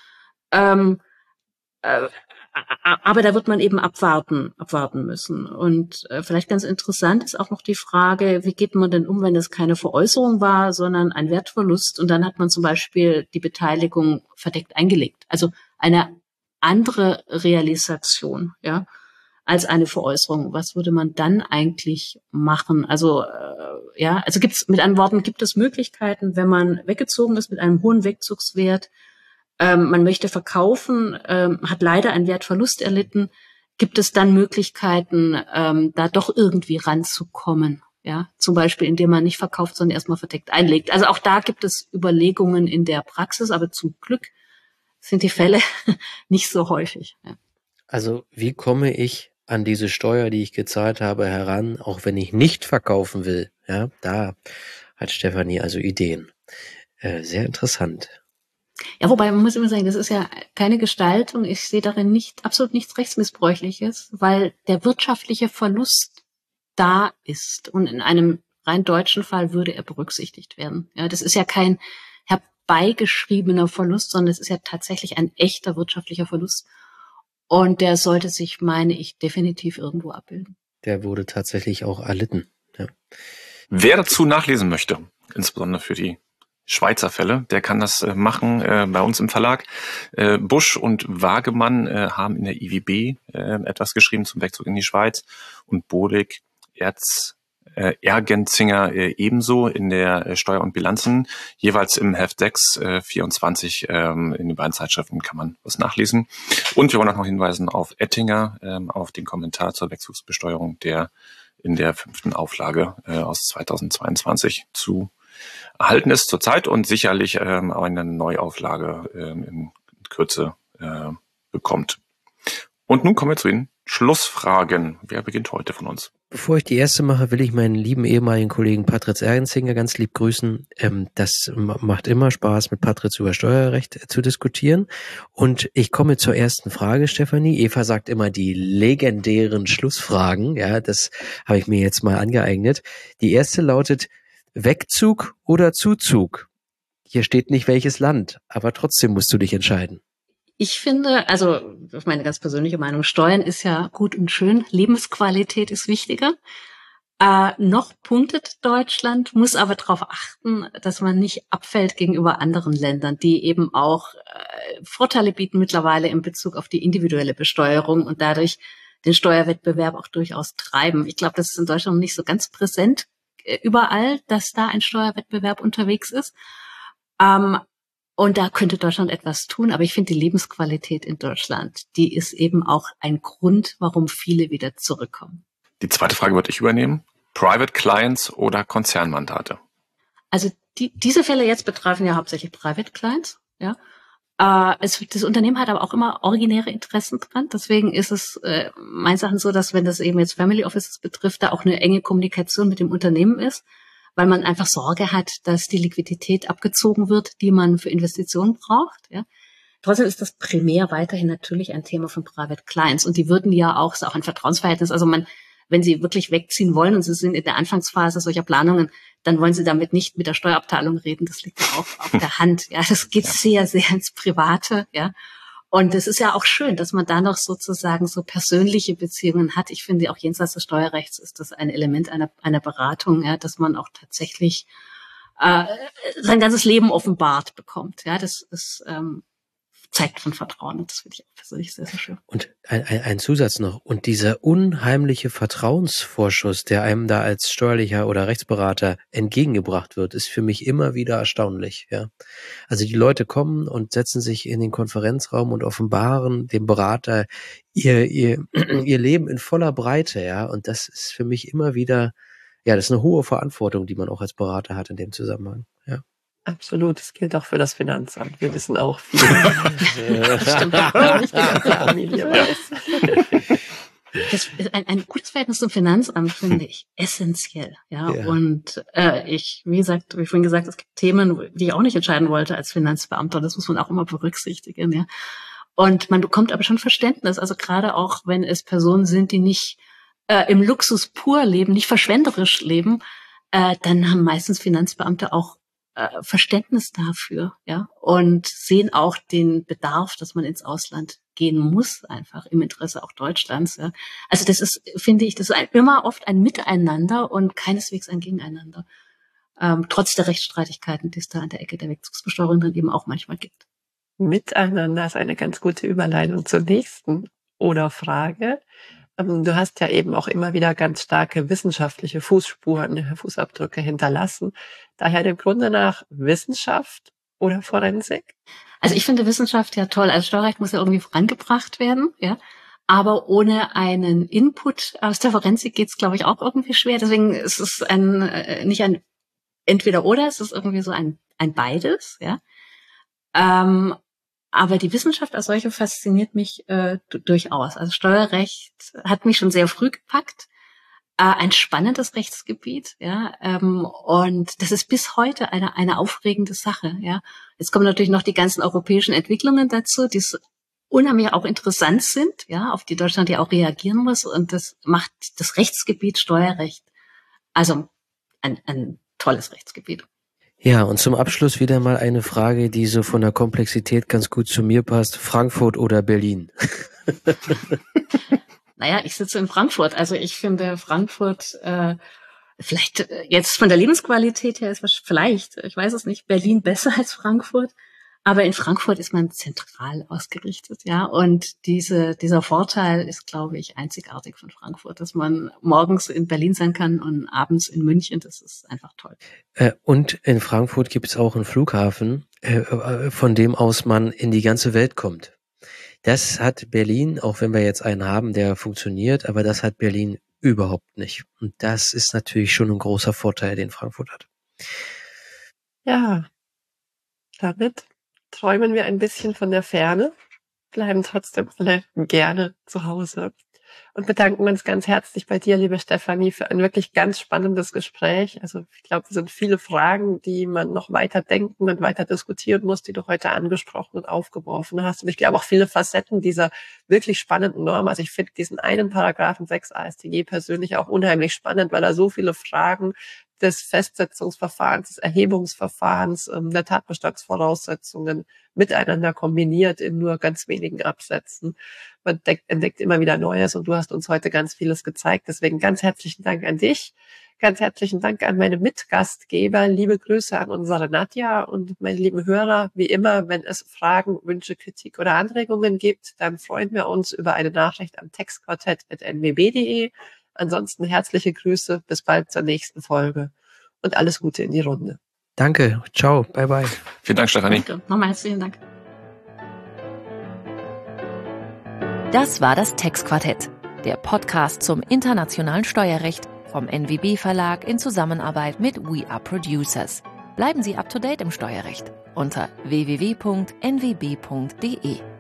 Aber da wird man eben abwarten müssen. Und vielleicht ganz interessant ist auch noch die Frage, wie geht man denn um, wenn es keine Veräußerung war, sondern ein Wertverlust und dann hat man zum Beispiel die Beteiligung verdeckt eingelegt. Also eine andere Realisation, ja, als eine Veräußerung. Was würde man dann eigentlich machen? Also also mit anderen Worten, gibt es Möglichkeiten, wenn man weggezogen ist mit einem hohen Wegzugswert, man möchte verkaufen, hat leider einen Wertverlust erlitten, gibt es dann Möglichkeiten, da doch irgendwie ranzukommen? Ja, zum Beispiel, indem man nicht verkauft, sondern erstmal verdeckt einlegt. Also auch da gibt es Überlegungen in der Praxis, aber zum Glück sind die Fälle nicht so häufig. Ja. Also wie komme ich an diese Steuer, die ich gezahlt habe, heran, auch wenn ich nicht verkaufen will? Ja, da hat Stefanie also Ideen. Sehr interessant. Ja, wobei man muss immer sagen, das ist ja keine Gestaltung. Ich sehe darin absolut nichts Rechtsmissbräuchliches, weil der wirtschaftliche Verlust da ist und in einem rein deutschen Fall würde er berücksichtigt werden. Ja, das ist ja kein herbeigeschriebener Verlust, sondern es ist ja tatsächlich ein echter wirtschaftlicher Verlust. Und der sollte sich, meine ich, definitiv irgendwo abbilden. Der wurde tatsächlich auch erlitten. Ja. Wer dazu nachlesen möchte, insbesondere für die Schweizer Fälle, der kann das machen bei uns im Verlag. Busch und Wagemann haben in der IWB etwas geschrieben zum Wegzug in die Schweiz und Bodig, Ergenzinger ebenso in der Steuer und Bilanzen, jeweils im Heft 6, 24 in den beiden Zeitschriften kann man was nachlesen. Und wir wollen auch noch hinweisen auf Ettinger, auf den Kommentar zur Wegzugsbesteuerung, der in der 5. Auflage aus 2022 zu erhalten ist zurzeit und sicherlich eine Neuauflage in Kürze bekommt. Und nun kommen wir zu den Schlussfragen. Wer beginnt heute von uns? Bevor ich die erste mache, will ich meinen lieben ehemaligen Kollegen Patritz Ergenzinger ganz lieb grüßen. Das macht immer Spaß, mit Patritz über Steuerrecht zu diskutieren. Und ich komme zur ersten Frage, Stefanie. Eva sagt immer die legendären Schlussfragen. Ja, das habe ich mir jetzt mal angeeignet. Die erste lautet Wegzug oder Zuzug? Hier steht nicht welches Land, aber trotzdem musst du dich entscheiden. Ich finde, also meine ganz persönliche Meinung, Steuern ist ja gut und schön, Lebensqualität ist wichtiger. Noch punktet Deutschland, muss aber darauf achten, dass man nicht abfällt gegenüber anderen Ländern, die eben auch Vorteile bieten mittlerweile in Bezug auf die individuelle Besteuerung und dadurch den Steuerwettbewerb auch durchaus treiben. Ich glaube, das ist in Deutschland nicht so ganz präsent überall, dass da ein Steuerwettbewerb unterwegs ist. Und da könnte Deutschland etwas tun. Aber ich finde, die Lebensqualität in Deutschland, die ist eben auch ein Grund, warum viele wieder zurückkommen. Die zweite Frage würde ich übernehmen. Private Clients oder Konzernmandate? Also diese Fälle jetzt betreffen ja hauptsächlich Private Clients. Ja. Das Unternehmen hat aber auch immer originäre Interessen dran. Deswegen ist es meines Erachtens so, dass wenn das eben jetzt Family Offices betrifft, da auch eine enge Kommunikation mit dem Unternehmen ist, weil man einfach Sorge hat, dass die Liquidität abgezogen wird, die man für Investitionen braucht. Ja. Trotzdem ist das primär weiterhin natürlich ein Thema von Private Clients. Und die würden ja auch, ist auch ein Vertrauensverhältnis, also wenn sie wirklich wegziehen wollen und sie sind in der Anfangsphase solcher Planungen, dann wollen sie damit nicht mit der Steuerabteilung reden. Das liegt ja auch auf der Hand. Ja, das geht sehr, sehr ins Private. Ja, und es ist ja auch schön, dass man da noch sozusagen so persönliche Beziehungen hat. Ich finde auch jenseits des Steuerrechts ist das ein Element einer Beratung, ja, dass man auch tatsächlich sein ganzes Leben offenbart bekommt. Ja, das ist zeigt von Vertrauen. Und das finde ich auch persönlich sehr, sehr schön. Und ein Zusatz noch. Und dieser unheimliche Vertrauensvorschuss, der einem da als steuerlicher oder Rechtsberater entgegengebracht wird, ist für mich immer wieder erstaunlich. Ja, also die Leute kommen und setzen sich in den Konferenzraum und offenbaren dem Berater ihr Leben in voller Breite. Ja, und das ist für mich immer wieder, ja, das ist eine hohe Verantwortung, die man auch als Berater hat in dem Zusammenhang. Ja. Absolut, das gilt auch für das Finanzamt. Wir wissen auch viel. Stimmt, nicht die ganze Familie weiß. Das ist ein gutes Verhältnis zum Finanzamt finde ich essentiell. Ja, und wie vorhin gesagt, es gibt Themen, die ich auch nicht entscheiden wollte als Finanzbeamter. Das muss man auch immer berücksichtigen. Ja, und man bekommt aber schon Verständnis. Also gerade auch, wenn es Personen sind, die nicht im Luxus pur leben, nicht verschwenderisch leben, dann haben meistens Finanzbeamte auch Verständnis dafür, ja, und sehen auch den Bedarf, dass man ins Ausland gehen muss, einfach im Interesse auch Deutschlands, ja. Also das ist, finde ich, das ist immer oft ein Miteinander und keineswegs ein Gegeneinander, trotz der Rechtsstreitigkeiten, die es da an der Ecke der Wegzugsbesteuerung dann eben auch manchmal gibt. Miteinander ist eine ganz gute Überleitung zur nächsten Oder-Frage. Du hast ja eben auch immer wieder ganz starke wissenschaftliche Fußspuren, Fußabdrücke hinterlassen. Daher dem Grunde nach Wissenschaft oder Forensik? Also ich finde Wissenschaft ja toll. Also Steuerrecht muss ja irgendwie vorangebracht werden, ja. Aber ohne einen Input aus der Forensik geht's, glaube ich, auch irgendwie schwer. Deswegen ist es nicht ein Entweder-Oder, es ist irgendwie so ein beides, ja. Aber die Wissenschaft als solche fasziniert mich durchaus. Also Steuerrecht hat mich schon sehr früh gepackt. Ein spannendes Rechtsgebiet, ja. Und das ist bis heute eine aufregende Sache, ja. Jetzt kommen natürlich noch die ganzen europäischen Entwicklungen dazu, die unheimlich auch interessant sind, ja, auf die Deutschland ja auch reagieren muss. Und das macht das Rechtsgebiet Steuerrecht also ein tolles Rechtsgebiet. Ja, und zum Abschluss wieder mal eine Frage, die so von der Komplexität ganz gut zu mir passt. Frankfurt oder Berlin? Naja, ich sitze in Frankfurt. Also ich finde Frankfurt vielleicht jetzt von der Lebensqualität her ist vielleicht, ich weiß es nicht, Berlin besser als Frankfurt. Aber in Frankfurt ist man zentral ausgerichtet, ja. Und dieser Vorteil ist, glaube ich, einzigartig von Frankfurt, dass man morgens in Berlin sein kann und abends in München. Das ist einfach toll. Und in Frankfurt gibt es auch einen Flughafen, von dem aus man in die ganze Welt kommt. Das hat Berlin, auch wenn wir jetzt einen haben, der funktioniert, aber das hat Berlin überhaupt nicht. Und das ist natürlich schon ein großer Vorteil, den Frankfurt hat. Ja, damit träumen wir ein bisschen von der Ferne, bleiben trotzdem alle gerne zu Hause und bedanken uns ganz herzlich bei dir, liebe Stefanie, für ein wirklich ganz spannendes Gespräch. Also ich glaube, es sind viele Fragen, die man noch weiter denken und weiter diskutieren muss, die du heute angesprochen und aufgeworfen hast. Und ich glaube auch viele Facetten dieser wirklich spannenden Norm. Also ich finde diesen einen Paragraphen 6 AStG persönlich auch unheimlich spannend, weil er so viele Fragen des Festsetzungsverfahrens, des Erhebungsverfahrens, der Tatbestandsvoraussetzungen miteinander kombiniert in nur ganz wenigen Absätzen. Man entdeckt immer wieder Neues und du hast uns heute ganz vieles gezeigt. Deswegen ganz herzlichen Dank an dich. Ganz herzlichen Dank an meine Mitgastgeber. Liebe Grüße an unsere Nadja und meine lieben Hörer. Wie immer, wenn es Fragen, Wünsche, Kritik oder Anregungen gibt, dann freuen wir uns über eine Nachricht am textquartett@nwb.de. Ansonsten herzliche Grüße. Bis bald zur nächsten Folge und alles Gute in die Runde. Danke. Ciao. Bye, bye. Vielen Dank, Stefanie. Danke. Nochmal herzlichen Dank. Das war das Textquartett, der Podcast zum internationalen Steuerrecht vom NWB Verlag in Zusammenarbeit mit We Are Producers. Bleiben Sie up to date im Steuerrecht unter www.nwb.de.